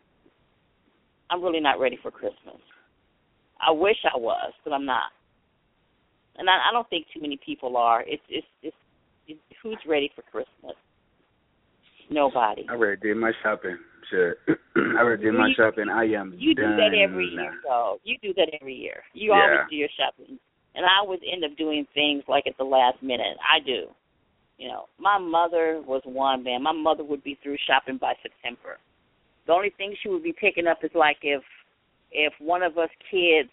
Speaker 2: I'm really not ready for Christmas. I wish I was, but I'm not. And I, I don't think too many people are. It's, it's, it's, it's who's ready for Christmas? Nobody.
Speaker 3: I already did my shopping. Shit. I already did my
Speaker 2: you,
Speaker 3: shopping. I am
Speaker 2: You
Speaker 3: done.
Speaker 2: do that every year, though. You do that every year. You
Speaker 3: yeah.
Speaker 2: always do your shopping. And I always end up doing things like at the last minute. I do. You know, my mother was one, man. My mother would be through shopping by September. The only thing she would be picking up is like if if one of us kids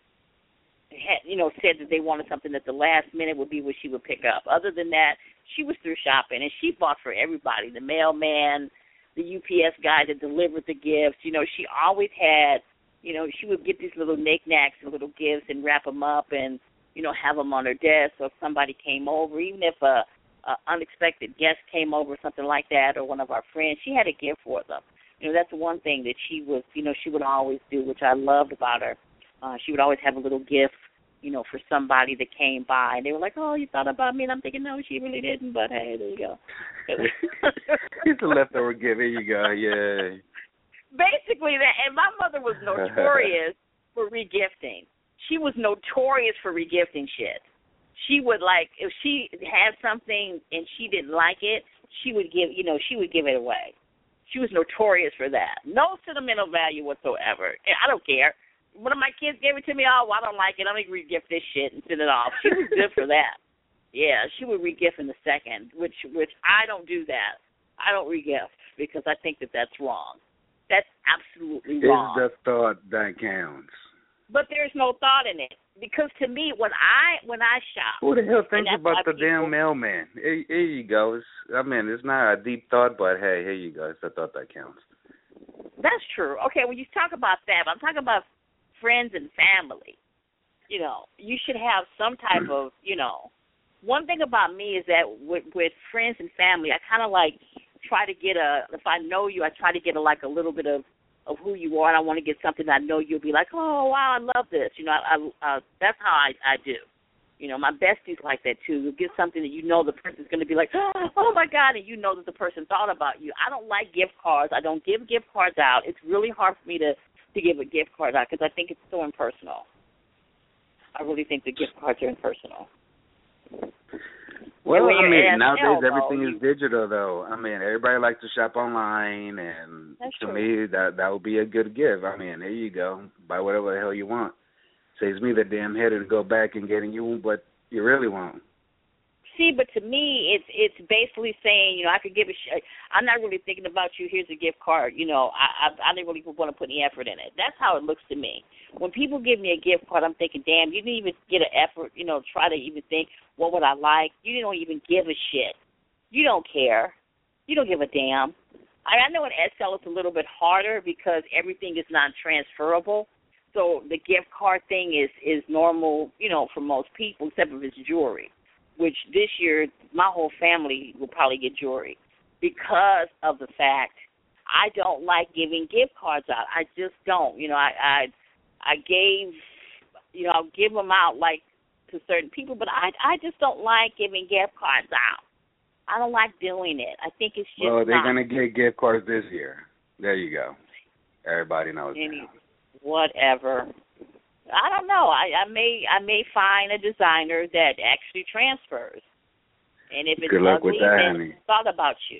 Speaker 2: had, you know, said that they wanted something at the last minute would be what she would pick up. Other than that, she was through shopping, and she bought for everybody, the mailman, the U P S guy that delivered the gifts. You know, she always had, you know, she would get these little knickknacks and little gifts and wrap them up and, you know, have them on her desk. So if somebody came over, even if a, a unexpected guest came over, something like that, or one of our friends, she had a gift for them. You know, that's one thing that she was, you know, she would always do, which I loved about her. Uh, she would always have a little gift, you know, for somebody that came by. And they were like, oh, you thought about me? And I'm thinking, no, she really didn't, but hey, there you go.
Speaker 3: It's a leftover gift. There you go, yeah.
Speaker 2: Basically, that. And my mother was notorious for regifting. She was notorious for regifting shit. She would, like, if she had something and she didn't like it, she would give, you know, she would give it away. She was notorious for that. No sentimental value whatsoever. I don't care. One of my kids gave it to me. Oh, well, I don't like it. I'm going to re-gift this shit and send it off. She was good for that. Yeah, she would re-gift in a second, which which I don't do that. I don't re-gift because I think that that's wrong. That's absolutely wrong.
Speaker 3: It's the thought that counts.
Speaker 2: But there's no thought in it because to me, when I when I shop,
Speaker 3: who the hell thinks about the people, damn mailman? Here, here you go. It's, I mean, it's not a deep thought, but hey, here you go. It's the thought that counts.
Speaker 2: That's true. Okay, when you talk about that, but I'm talking about friends and family. You know, you should have some type of, you know. One thing about me is that with, with friends and family, I kind of like try to get a, if I know you, I try to get a, like a little bit of, of who you are. I want to get something I know you'll be like, oh, wow, I love this. You know, I, I, uh, that's how I, I do. You know, my besties like that, too. You'll get something that you know the person's going to be like, oh, my God, and you know that the person thought about you. I don't like gift cards. I don't give gift cards out. It's really hard for me to, to give a gift card out because I think it's so impersonal. I really think the gift cards are impersonal.
Speaker 3: Well, I mean, nowadays everything is digital, though. I mean, everybody likes to shop online, and to me, that that would be a good gift. I mean, there you go. Buy whatever the hell you want. Saves me the damn headache to go back and getting you what you really want.
Speaker 2: See, but to me, it's it's basically saying, you know, I could give a sh- I'm not really thinking about you. Here's a gift card. You know, I, I I didn't really want to put any effort in it. That's how it looks to me. When people give me a gift card, I'm thinking, damn, you didn't even get an effort. You know, try to even think, what would I like? You don't even give a shit. You don't care. you don't give a damn. I, I know in S L it's a little bit harder because everything is not transferable. So the gift card thing is, is normal, you know, for most people, except if it's jewelry, which this year my whole family will probably get jewelry because of the fact I don't like giving gift cards out. I just don't. You know, I I, I gave, you know, I'll give them out like to certain people, but I I just don't like giving gift cards out. I don't like doing it. I think it's just
Speaker 3: well, they're
Speaker 2: not.
Speaker 3: gonna get gift cards this year. There you go. Everybody knows
Speaker 2: Any,
Speaker 3: now.
Speaker 2: Whatever. I don't know. I, I may I may find a designer that actually transfers, and if it's
Speaker 3: Good luck
Speaker 2: ugly,
Speaker 3: with that,
Speaker 2: then
Speaker 3: honey.
Speaker 2: it's thought about you.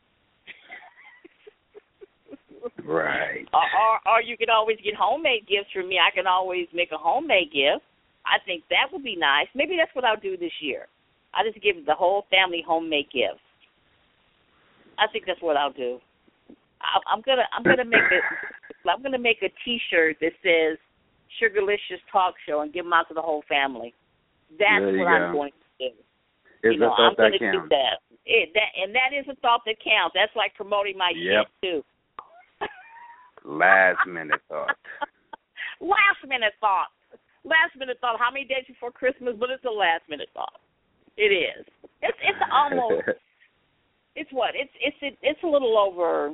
Speaker 3: Right.
Speaker 2: Or, or or you can always get homemade gifts from me. I can always make a homemade gift. I think that would be nice. Maybe that's what I'll do this year. I just give the whole family homemade gifts. I think that's what I'll do. I, I'm gonna I'm gonna make a I'm gonna make a T-shirt that says Sugarlicious Talk Show and give them out to the whole family. That's
Speaker 3: There you
Speaker 2: what
Speaker 3: go.
Speaker 2: I'm going to do.
Speaker 3: It's
Speaker 2: you know,
Speaker 3: a thought
Speaker 2: I'm going
Speaker 3: that
Speaker 2: to do
Speaker 3: counts.
Speaker 2: that. It, that. And that is a thought that counts. That's like promoting my
Speaker 3: Yep.
Speaker 2: shit, too.
Speaker 3: Last minute thought.
Speaker 2: Last minute thought. Last minute thought. How many days before Christmas? But it's a last minute thought. It is. It's it's almost. It's what? It's it's it's a little over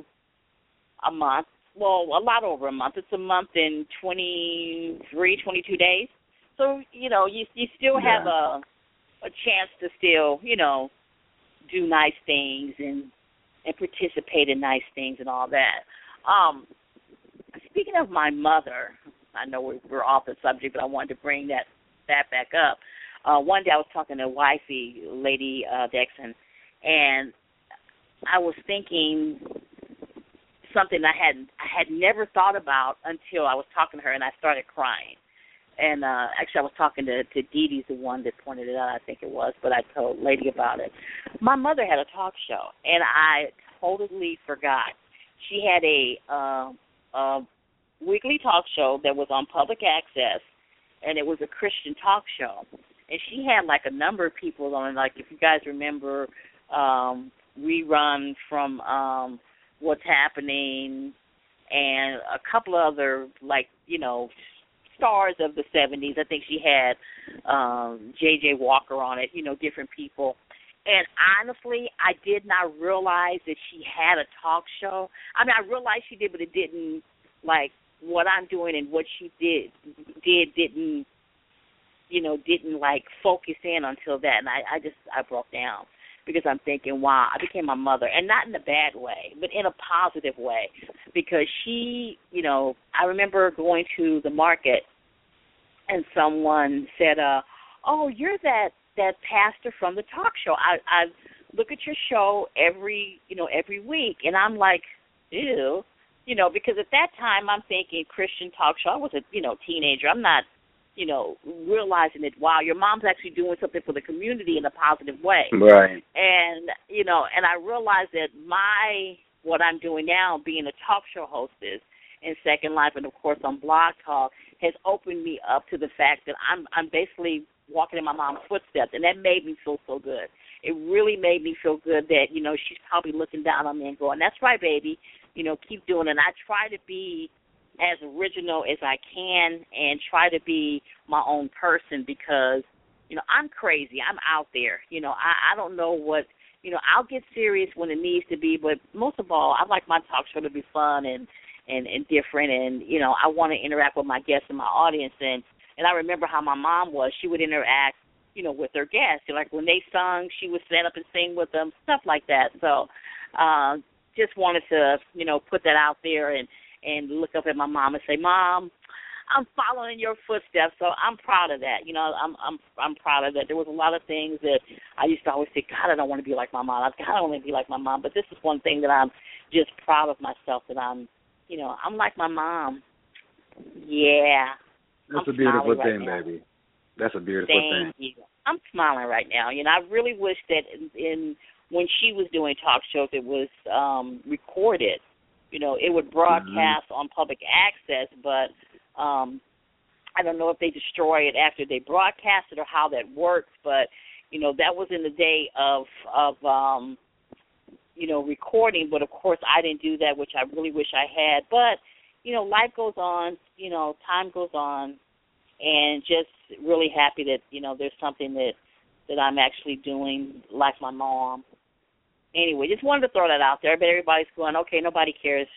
Speaker 2: a month. Well, a lot over a month. It's a month and twenty-three, twenty-two days. So you know, you you still have
Speaker 3: Yeah.
Speaker 2: a a chance to still you know do nice things and and participate in nice things and all that. Um, speaking of my mother, I know we're, we're off the subject, but I wanted to bring that that back up. Uh, one day I was talking to wifey, Lady uh, Dexon, and I was thinking something I had I had never thought about until I was talking to her, and I started crying. And uh, actually, I was talking to, to Dee Dee's the one that pointed it out, I think it was, but I told Lady about it. My mother had a talk show, and I totally forgot. She had a, uh, a weekly talk show that was on public access, and it was a Christian talk show. And she had, like, a number of people on it. Like, if you guys remember, um, Rerun from um, What's Happening and a couple other, like, you know, stars of the seventies. I think she had um, J J Walker on it, you know, different people. And honestly, I did not realize that she had a talk show. I mean, I realized she did, but it didn't, like, what I'm doing and what she did, did didn't, you know, didn't, like, focus in until that. And I, I just, I broke down because I'm thinking, wow, I became my mother. And not in a bad way, but in a positive way. Because she, you know, I remember going to the market and someone said, uh, oh, you're that, that pastor from the talk show. I, I look at your show every, you know, every week. And I'm like, ew. You know, because at that time I'm thinking Christian talk show. I was a, you know, teenager. I'm not, you know, realizing that, wow, your mom's actually doing something for the community in a positive way.
Speaker 3: Right.
Speaker 2: And, you know, and I realized that my, what I'm doing now, being a talk show hostess in Second Life and, of course, on Blog Talk, has opened me up to the fact that I'm I'm basically walking in my mom's footsteps, and that made me feel so good. It really made me feel good that, you know, she's probably looking down on me and going, that's right, baby, you know, keep doing it. And I try to be as original as I can and try to be my own person because, you know, I'm crazy. I'm out there. You know, I, I don't know what, you know, I'll get serious when it needs to be, but most of all, I like my talk show to be fun and, and, and different, and, you know, I want to interact with my guests and my audience. And, and I remember how my mom was. She would interact, you know, with her guests. Like when they sung, she would stand up and sing with them, stuff like that. So uh, just wanted to, you know, put that out there and, and look up at my mom and say, Mom, I'm following your footsteps, so I'm proud of that. You know, I'm I'm I'm proud of that. There was a lot of things that I used to always say, God, I don't want to be like my mom. God, I don't want to be like my mom. But this is one thing that I'm just proud of myself, that I'm, you know, I'm like my mom. Yeah.
Speaker 3: That's
Speaker 2: I'm
Speaker 3: a beautiful
Speaker 2: smiling right
Speaker 3: thing,
Speaker 2: now.
Speaker 3: baby. That's a beautiful
Speaker 2: Thank
Speaker 3: thing.
Speaker 2: you. I'm smiling right now. You know, I really wish that in, in when she was doing talk shows, it was um, recorded. You know, it would broadcast mm-hmm. on public access, but um, I don't know if they destroy it after they broadcast it or how that works. But, you know, that was in the day of, of um, you know, recording. But, of course, I didn't do that, which I really wish I had. But, you know, life goes on. You know, time goes on. And just really happy that, you know, there's something that, that I'm actually doing like my mom. Anyway, just wanted to throw that out there. I bet everybody's going, okay, nobody cares.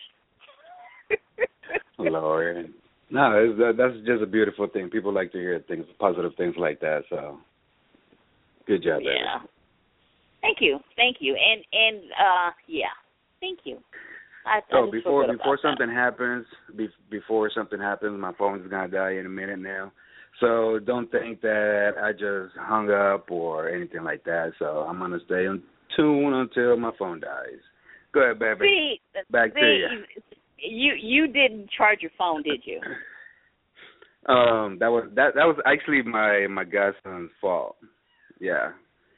Speaker 3: Lord. No, it's, that, that's just a beautiful thing. People like to hear things, positive things like that. So, good job, Evan.
Speaker 2: Yeah. Thank you, thank you, and and uh, yeah, thank you. I,
Speaker 3: so
Speaker 2: I
Speaker 3: before before something
Speaker 2: that.
Speaker 3: happens, be, before something happens, my phone's gonna die in a minute now. So don't think that I just hung up or anything like that. So I'm gonna stay in tune until my phone dies. Go ahead, baby.
Speaker 2: See,
Speaker 3: Back
Speaker 2: see,
Speaker 3: to you.
Speaker 2: You you didn't charge your phone, did you?
Speaker 3: um, that was that that was actually my my godson's fault. Yeah.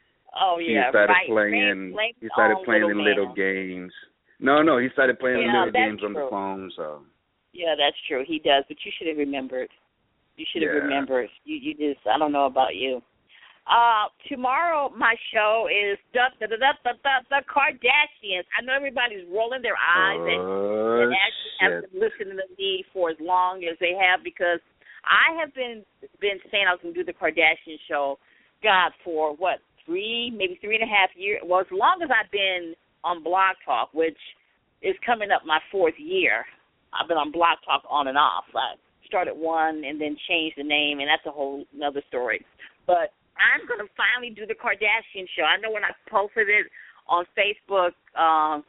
Speaker 2: Oh yeah,
Speaker 3: he started
Speaker 2: right.
Speaker 3: playing.
Speaker 2: Blame,
Speaker 3: he started
Speaker 2: oh,
Speaker 3: playing
Speaker 2: little
Speaker 3: the little
Speaker 2: man.
Speaker 3: games. No, no, he started playing
Speaker 2: Yeah,
Speaker 3: the little
Speaker 2: that's
Speaker 3: games on
Speaker 2: true.
Speaker 3: the phone. So.
Speaker 2: Yeah, that's true. He does, but you should have remembered. You should have
Speaker 3: Yeah.
Speaker 2: remembered. You you just I don't know about you. Uh, tomorrow my show is the the the the, the, the Kardashians. I know everybody's rolling their eyes
Speaker 3: oh,
Speaker 2: and, and actually
Speaker 3: shit.
Speaker 2: have been listening to me for as long as they have because I have been been saying I was going to do the Kardashian show, God, for what three maybe three and a half years. Well, as long as I've been on Blog Talk, which is coming up my fourth year. I've been on Blog Talk on and off. I started one and then changed the name, and that's a whole another story. But I'm going to finally do the Kardashian show. I know when I posted it on Facebook, um,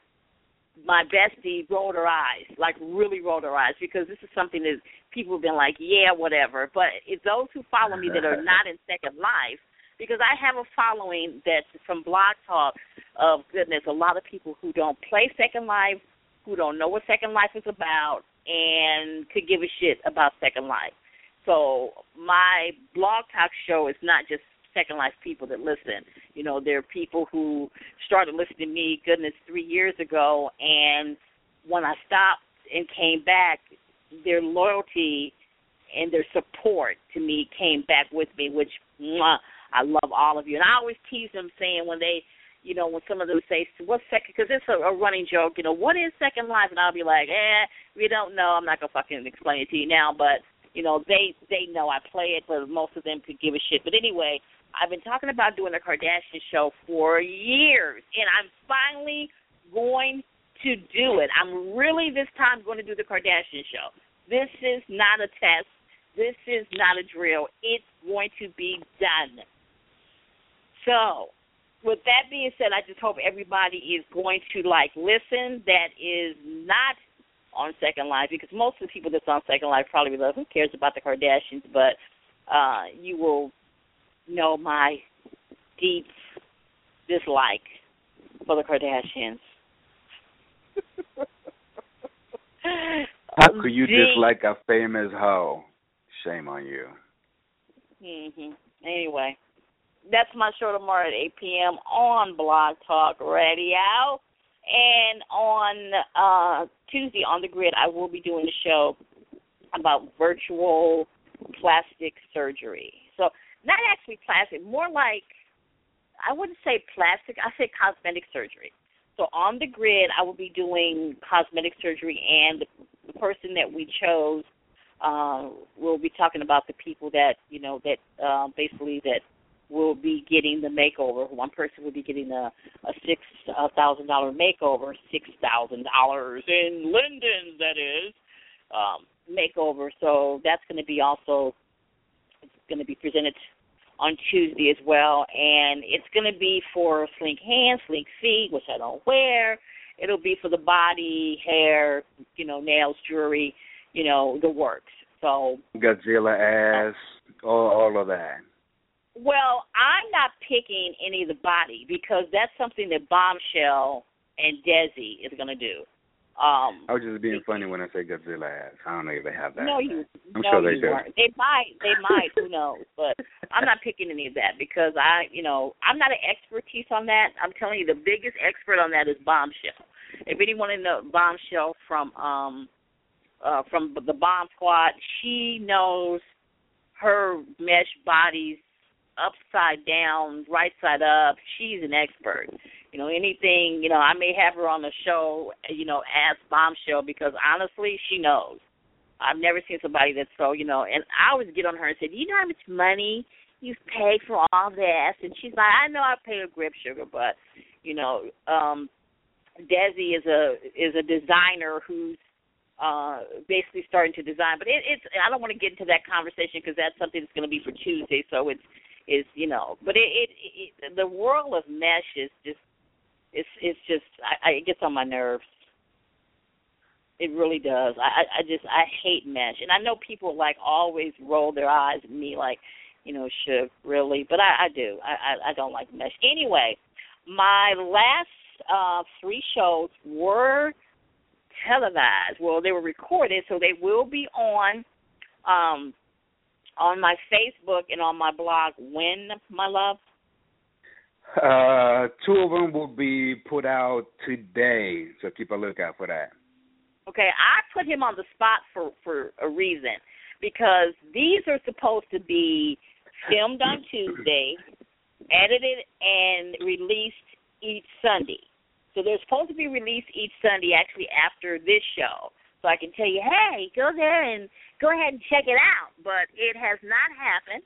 Speaker 2: my bestie rolled her eyes, like really rolled her eyes, because this is something that people have been like, yeah, whatever. But it's those who follow me that are not in Second Life, because I have a following that's from Blog Talk of, goodness, a lot of people who don't play Second Life, who don't know what Second Life is about, and could give a shit about Second Life. So my Blog Talk show is not just Second Life people that listen. You know, there are people who started listening to me, goodness, three years ago, and when I stopped and came back, their loyalty and their support to me came back with me, which, mwah, I love all of you. And I always tease them saying when they, you know, when some of them say, what's second, because it's a, a running joke, you know, what is Second Life? And I'll be like, eh, we don't know. I'm not going to fucking explain it to you now, but, you know, they, they know I play it, but most of them could give a shit. But anyway, I've been talking about doing a Kardashian show for years, and I'm finally going to do it. I'm really this time going to do the Kardashian show. This is not a test. This is not a drill. It's going to be done. So, with that being said, I just hope everybody is going to, like, listen that is not on Second Life, because most of the people that's on Second Life probably be like, who cares about the Kardashians? But uh, you will know my deep dislike for the Kardashians.
Speaker 3: How could you
Speaker 2: Deep.
Speaker 3: dislike a famous hoe? Shame on you.
Speaker 2: Mm-hmm. Anyway, that's my show tomorrow at eight p.m. on Blog Talk Radio. And on uh, Tuesday on The Grid, I will be doing a show about virtual plastic surgery. So not actually plastic, more like, I wouldn't say plastic, I say cosmetic surgery. So on The Grid, I will be doing cosmetic surgery, and the, the person that we chose, uh, we'll be talking about the people that, you know, that uh, basically that will be getting the makeover. One person will be getting a, a six thousand dollars makeover, six thousand dollars in Linden's, that is, um, makeover. So that's going to be also, it's going to be presented on Tuesday as well, and it's going to be for slink hands, slink feet, which I don't wear. It'll be for the body, hair, you know, nails, jewelry, you know, the works. So
Speaker 3: Godzilla ass, all, all of that.
Speaker 2: Well, I'm not picking any of the body, because that's something that Bombshell and Desi is going to do. Um,
Speaker 3: I was just being funny when I say Godzilla ass. I don't know if they have that.
Speaker 2: No, you.
Speaker 3: I'm
Speaker 2: no,
Speaker 3: sure they
Speaker 2: you
Speaker 3: do.
Speaker 2: Weren't. They might. They might. Who knows? But I'm not picking any of that, because I, you know, I'm not an expertise on that. I'm telling you, the biggest expert on that is Bombshell. If anyone in the Bombshell from um uh, from the Bomb Squad, she knows her mesh bodies upside down, right side up. She's an expert. You know, anything, you know, I may have her on the show, you know, as Bombshell, because honestly, she knows. I've never seen somebody that's so, you know, and I always get on her and say, do you know how much money you've paid for all this? And she's like, I know I paid a grip, sugar, but, you know, um, Desi is a is a designer who's uh, basically starting to design. But it, it's I don't want to get into that conversation because that's something that's going to be for Tuesday, so it's, is you know, but it, it, it the world of mesh is just, It's it's just I, I, it gets on my nerves. It really does. I, I just I hate mesh, and I know people like always roll their eyes at me like, you know, should really, but I, I do. I, I I don't like mesh. Anyway, my last uh, three shows were televised. Well, they were recorded, so they will be on um, on my Facebook and on my blog. When, my love?
Speaker 3: Uh, two of them will be put out today, so keep a lookout for that.
Speaker 2: Okay, I put him on the spot for, for a reason, because these are supposed to be filmed on Tuesday, edited, and released each Sunday. So they're supposed to be released each Sunday, actually, after this show. So I can tell you, hey, go there and go ahead and check it out. But it has not happened.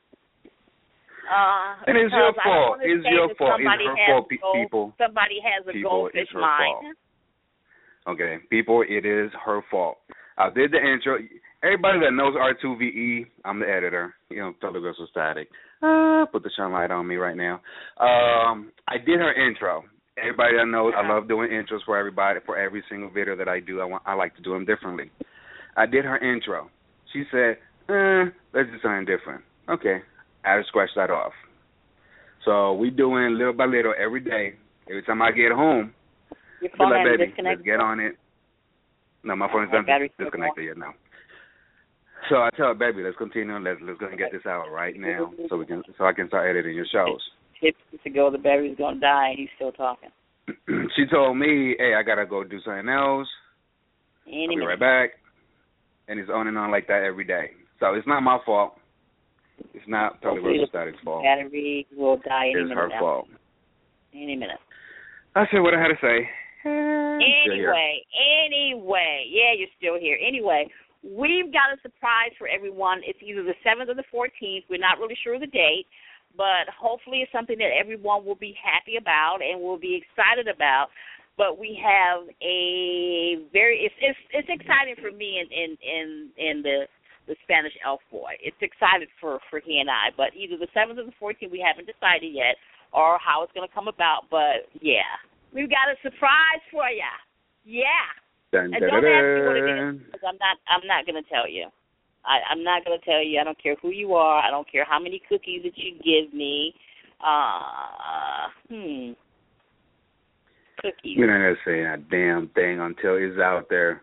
Speaker 2: Uh,
Speaker 3: and it's your fault. It's your fault. It's her fault,
Speaker 2: gold,
Speaker 3: people.
Speaker 2: Somebody has a
Speaker 3: people,
Speaker 2: goldfish mind.
Speaker 3: Fault. Okay, people, it is her fault. I did the intro. Everybody that knows R two V E, I'm the editor. You know, Totally Girls with Static. Uh, put the sunlight on me right now. Um, I did her intro. Everybody that knows, I love doing intros for everybody, for every single video that I do. I want, I like to do them differently. I did her intro. She said, eh, let's do something different. Okay. I had to scratch that off. So we doing little by little every day. Every time I get home,
Speaker 2: your phone
Speaker 3: like,
Speaker 2: has
Speaker 3: baby,
Speaker 2: disconnected.
Speaker 3: let's get on it. No, my phone is
Speaker 2: oh,
Speaker 3: not disconnected yet now. So I tell her, baby, let's continue. Let's let's go and get this out right now, so we can so I can start editing your shows.
Speaker 2: Tips to go. The battery's gonna die, and he's still talking.
Speaker 3: She told me, hey, I gotta go do something else.
Speaker 2: Any
Speaker 3: I'll be
Speaker 2: minute.
Speaker 3: right back. And it's on and on like that every day. So it's not my fault. It's not Totally Girls with Static's fault.
Speaker 2: Battery will die any
Speaker 3: it's
Speaker 2: minute
Speaker 3: her
Speaker 2: now.
Speaker 3: fault.
Speaker 2: Any minute.
Speaker 3: I said what I had to say.
Speaker 2: Anyway, anyway, yeah, you're still here. Anyway, we've got a surprise for everyone. It's either the seventh or the fourteenth. We're not really sure of the date, but hopefully it's something that everyone will be happy about and will be excited about. But we have a very it's it's, it's exciting for me in in in, in the. the Spanish elf boy. It's excited for, for he and I, but either the seventh or the fourteenth, we haven't decided yet, or how it's going to come about, but yeah. We've got a surprise for you. Yeah.
Speaker 3: Dun,
Speaker 2: and
Speaker 3: dun,
Speaker 2: don't
Speaker 3: dun,
Speaker 2: ask me what it
Speaker 3: dun.
Speaker 2: is, because I'm not, I'm not going to tell you. I, I'm not going to tell you. I don't care who you are. I don't care how many cookies that you give me. Uh, hmm. Cookies.
Speaker 3: You're not going to say a damn thing until it's out there.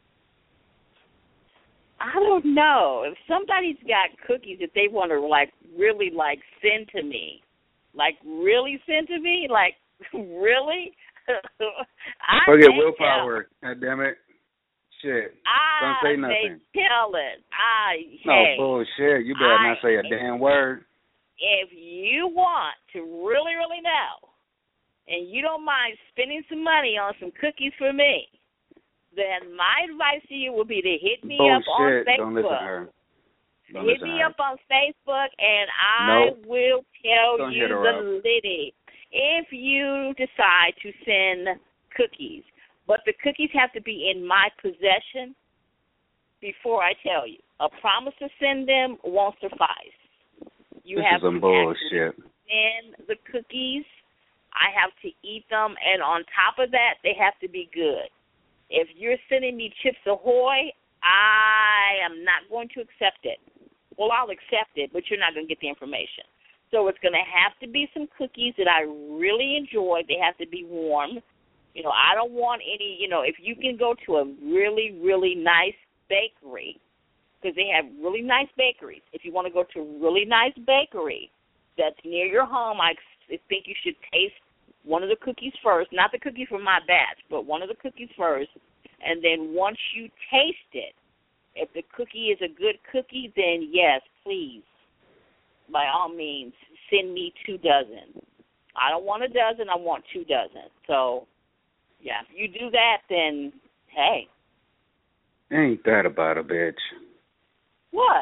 Speaker 2: I don't know. If somebody's got cookies that they want to, like, really, like, send to me, like, really send to me, like, really? I
Speaker 3: Okay,
Speaker 2: may
Speaker 3: willpower. God damn it. Shit.
Speaker 2: I
Speaker 3: Don't say nothing.
Speaker 2: May tell it. I,
Speaker 3: No,
Speaker 2: hey,
Speaker 3: bullshit. You better
Speaker 2: I,
Speaker 3: not say a damn word.
Speaker 2: If you want to really, really know, and you don't mind spending some money on some cookies for me, then my advice to you would be to hit me
Speaker 3: Bullshit.
Speaker 2: up on Facebook.
Speaker 3: Don't listen to her. Don't
Speaker 2: hit
Speaker 3: listen
Speaker 2: me
Speaker 3: to her.
Speaker 2: up on Facebook, and I
Speaker 3: Nope.
Speaker 2: will tell
Speaker 3: Don't
Speaker 2: you
Speaker 3: hit her
Speaker 2: the
Speaker 3: up.
Speaker 2: litty. If you decide to send cookies, but the cookies have to be in my possession before I tell you. A promise to send them won't suffice. You
Speaker 3: this
Speaker 2: have
Speaker 3: is some
Speaker 2: to
Speaker 3: bullshit.
Speaker 2: send the cookies. I have to eat them, and on top of that, they have to be good. If you're sending me Chips Ahoy, I am not going to accept it. Well, I'll accept it, but you're not going to get the information. So it's going to have to be some cookies that I really enjoy. They have to be warm. You know, I don't want any, you know, if you can go to a really, really nice bakery, because they have really nice bakeries. If you want to go to a really nice bakery that's near your home, I think you should taste one of the cookies first, not the cookies from my batch, but one of the cookies first, and then once you taste it, if the cookie is a good cookie, then yes, please, by all means, send me two dozen. I don't want a dozen. I want two dozen. So, yeah, if you do that, then, hey.
Speaker 3: Ain't that about a bitch?
Speaker 2: What?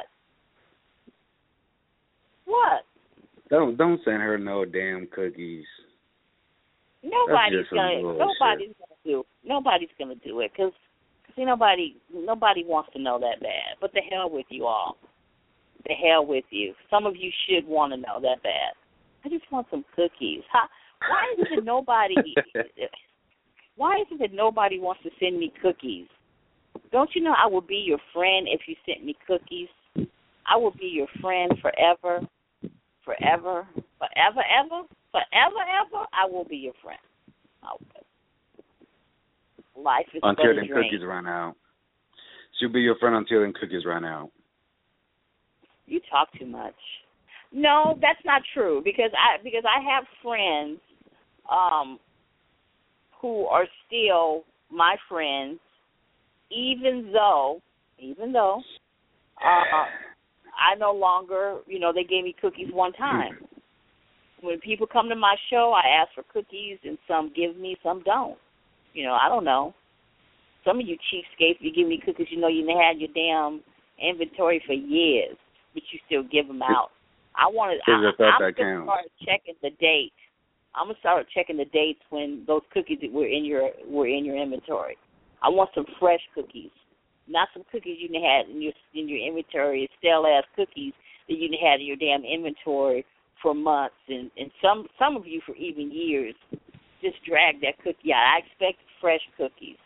Speaker 2: What?
Speaker 3: Don't don't send her no damn cookies.
Speaker 2: Nobody's
Speaker 3: just some
Speaker 2: gonna.
Speaker 3: bullshit.
Speaker 2: Nobody's gonna do. Nobody's gonna do it because, see, nobody nobody wants to know that bad. But the hell with you all. The hell with you. Some of you should want to know that bad. I just want some cookies. How, why is it that nobody? Why is it that nobody wants to send me cookies? Don't you know I will be your friend if you sent me cookies? I will be your friend forever, forever, forever, ever, forever, ever. I will be your friend. Okay. Life is
Speaker 3: until
Speaker 2: but a
Speaker 3: them
Speaker 2: dream.
Speaker 3: cookies run out. She'll be your friend until them cookies run out.
Speaker 2: You talk too much. No, that's not true because I because I have friends um, who are still my friends, even though even though uh, I no longer, you know, they gave me cookies one time. When people come to my show, I ask for cookies, and some give me, some don't. You know, I don't know. Some of you cheapskates, you give me cookies, you know, you had your damn inventory for years, but you still give them out. I want to. I'm going to start checking the date. I'm gonna start checking the dates when those cookies were in your were in your inventory. I want some fresh cookies, not some cookies you had in your in your inventory, stale ass cookies that you had in your damn inventory for months, and, and some some of you for even years. Just drag that cookie out. I expect fresh cookies.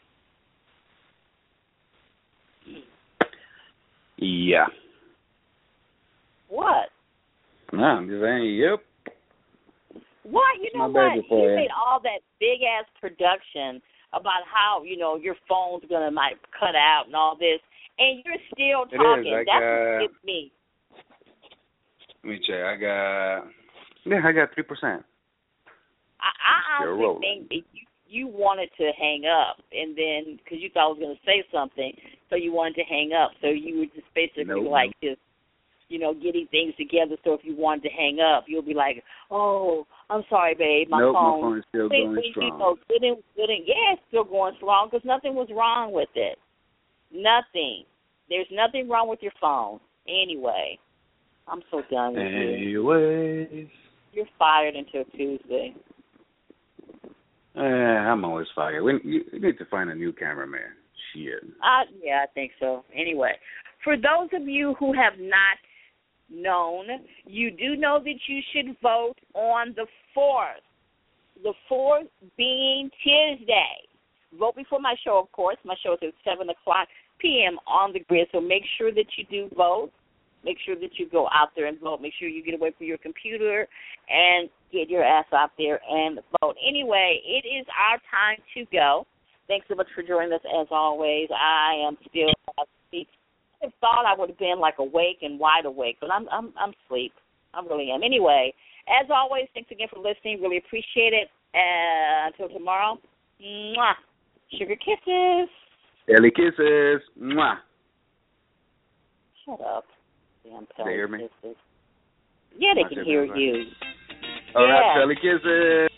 Speaker 3: Yeah.
Speaker 2: What?
Speaker 3: No, I'm just saying, yep.
Speaker 2: What? You know
Speaker 3: My
Speaker 2: what?
Speaker 3: for
Speaker 2: You
Speaker 3: you.
Speaker 2: made all that big ass production about how, you know, your phone's gonna might cut out and all this, and you're still
Speaker 3: It
Speaker 2: talking.
Speaker 3: is. I
Speaker 2: That's
Speaker 3: got-
Speaker 2: what gets me.
Speaker 3: Let me check. I got yeah, I got three percent.
Speaker 2: I, I
Speaker 3: Still
Speaker 2: honestly
Speaker 3: rolling.
Speaker 2: think that you you wanted to hang up, and then because you thought I was going to say something, so you wanted to hang up. So you were just basically
Speaker 3: Nope.
Speaker 2: like just, you know, getting things together. So if you wanted to hang up, you'll be like, "Oh, I'm sorry, babe, my
Speaker 3: nope,
Speaker 2: phone."
Speaker 3: my phone is still
Speaker 2: Wait,
Speaker 3: going
Speaker 2: wait,
Speaker 3: strong.
Speaker 2: You know, good and, good and, yeah, it's still going strong because nothing was wrong with it. Nothing. There's nothing wrong with your phone. Anyway, I'm so done with you.
Speaker 3: Anyways.
Speaker 2: You're fired until Tuesday.
Speaker 3: Eh, I'm always fired. We, you, you need to find a new cameraman. Shit.
Speaker 2: Uh, yeah, I think so. Anyway, for those of you who have not known, you do know that you should vote on the fourth. The fourth being Tuesday. Vote before my show, of course. My show is at seven o'clock p.m. on the grid, so make sure that you do vote. Make sure that you go out there and vote. Make sure you get away from your computer and get your ass out there and vote. Anyway, it is our time to go. Thanks so much for joining us, as always. I am still asleep. I thought I would have been like awake and wide awake, but I'm I'm I'm asleep. I really am. Anyway, as always, thanks again for listening. Really appreciate it. Uh, until tomorrow, mwah. Sugar kisses.
Speaker 3: Ellie kisses. Mwah.
Speaker 2: Shut up. Damn
Speaker 3: They hear me?
Speaker 2: kisses. Yeah, they
Speaker 3: I
Speaker 2: can
Speaker 3: said
Speaker 2: hear
Speaker 3: that right.
Speaker 2: you.
Speaker 3: All right,
Speaker 2: Yeah.
Speaker 3: Ellie kisses.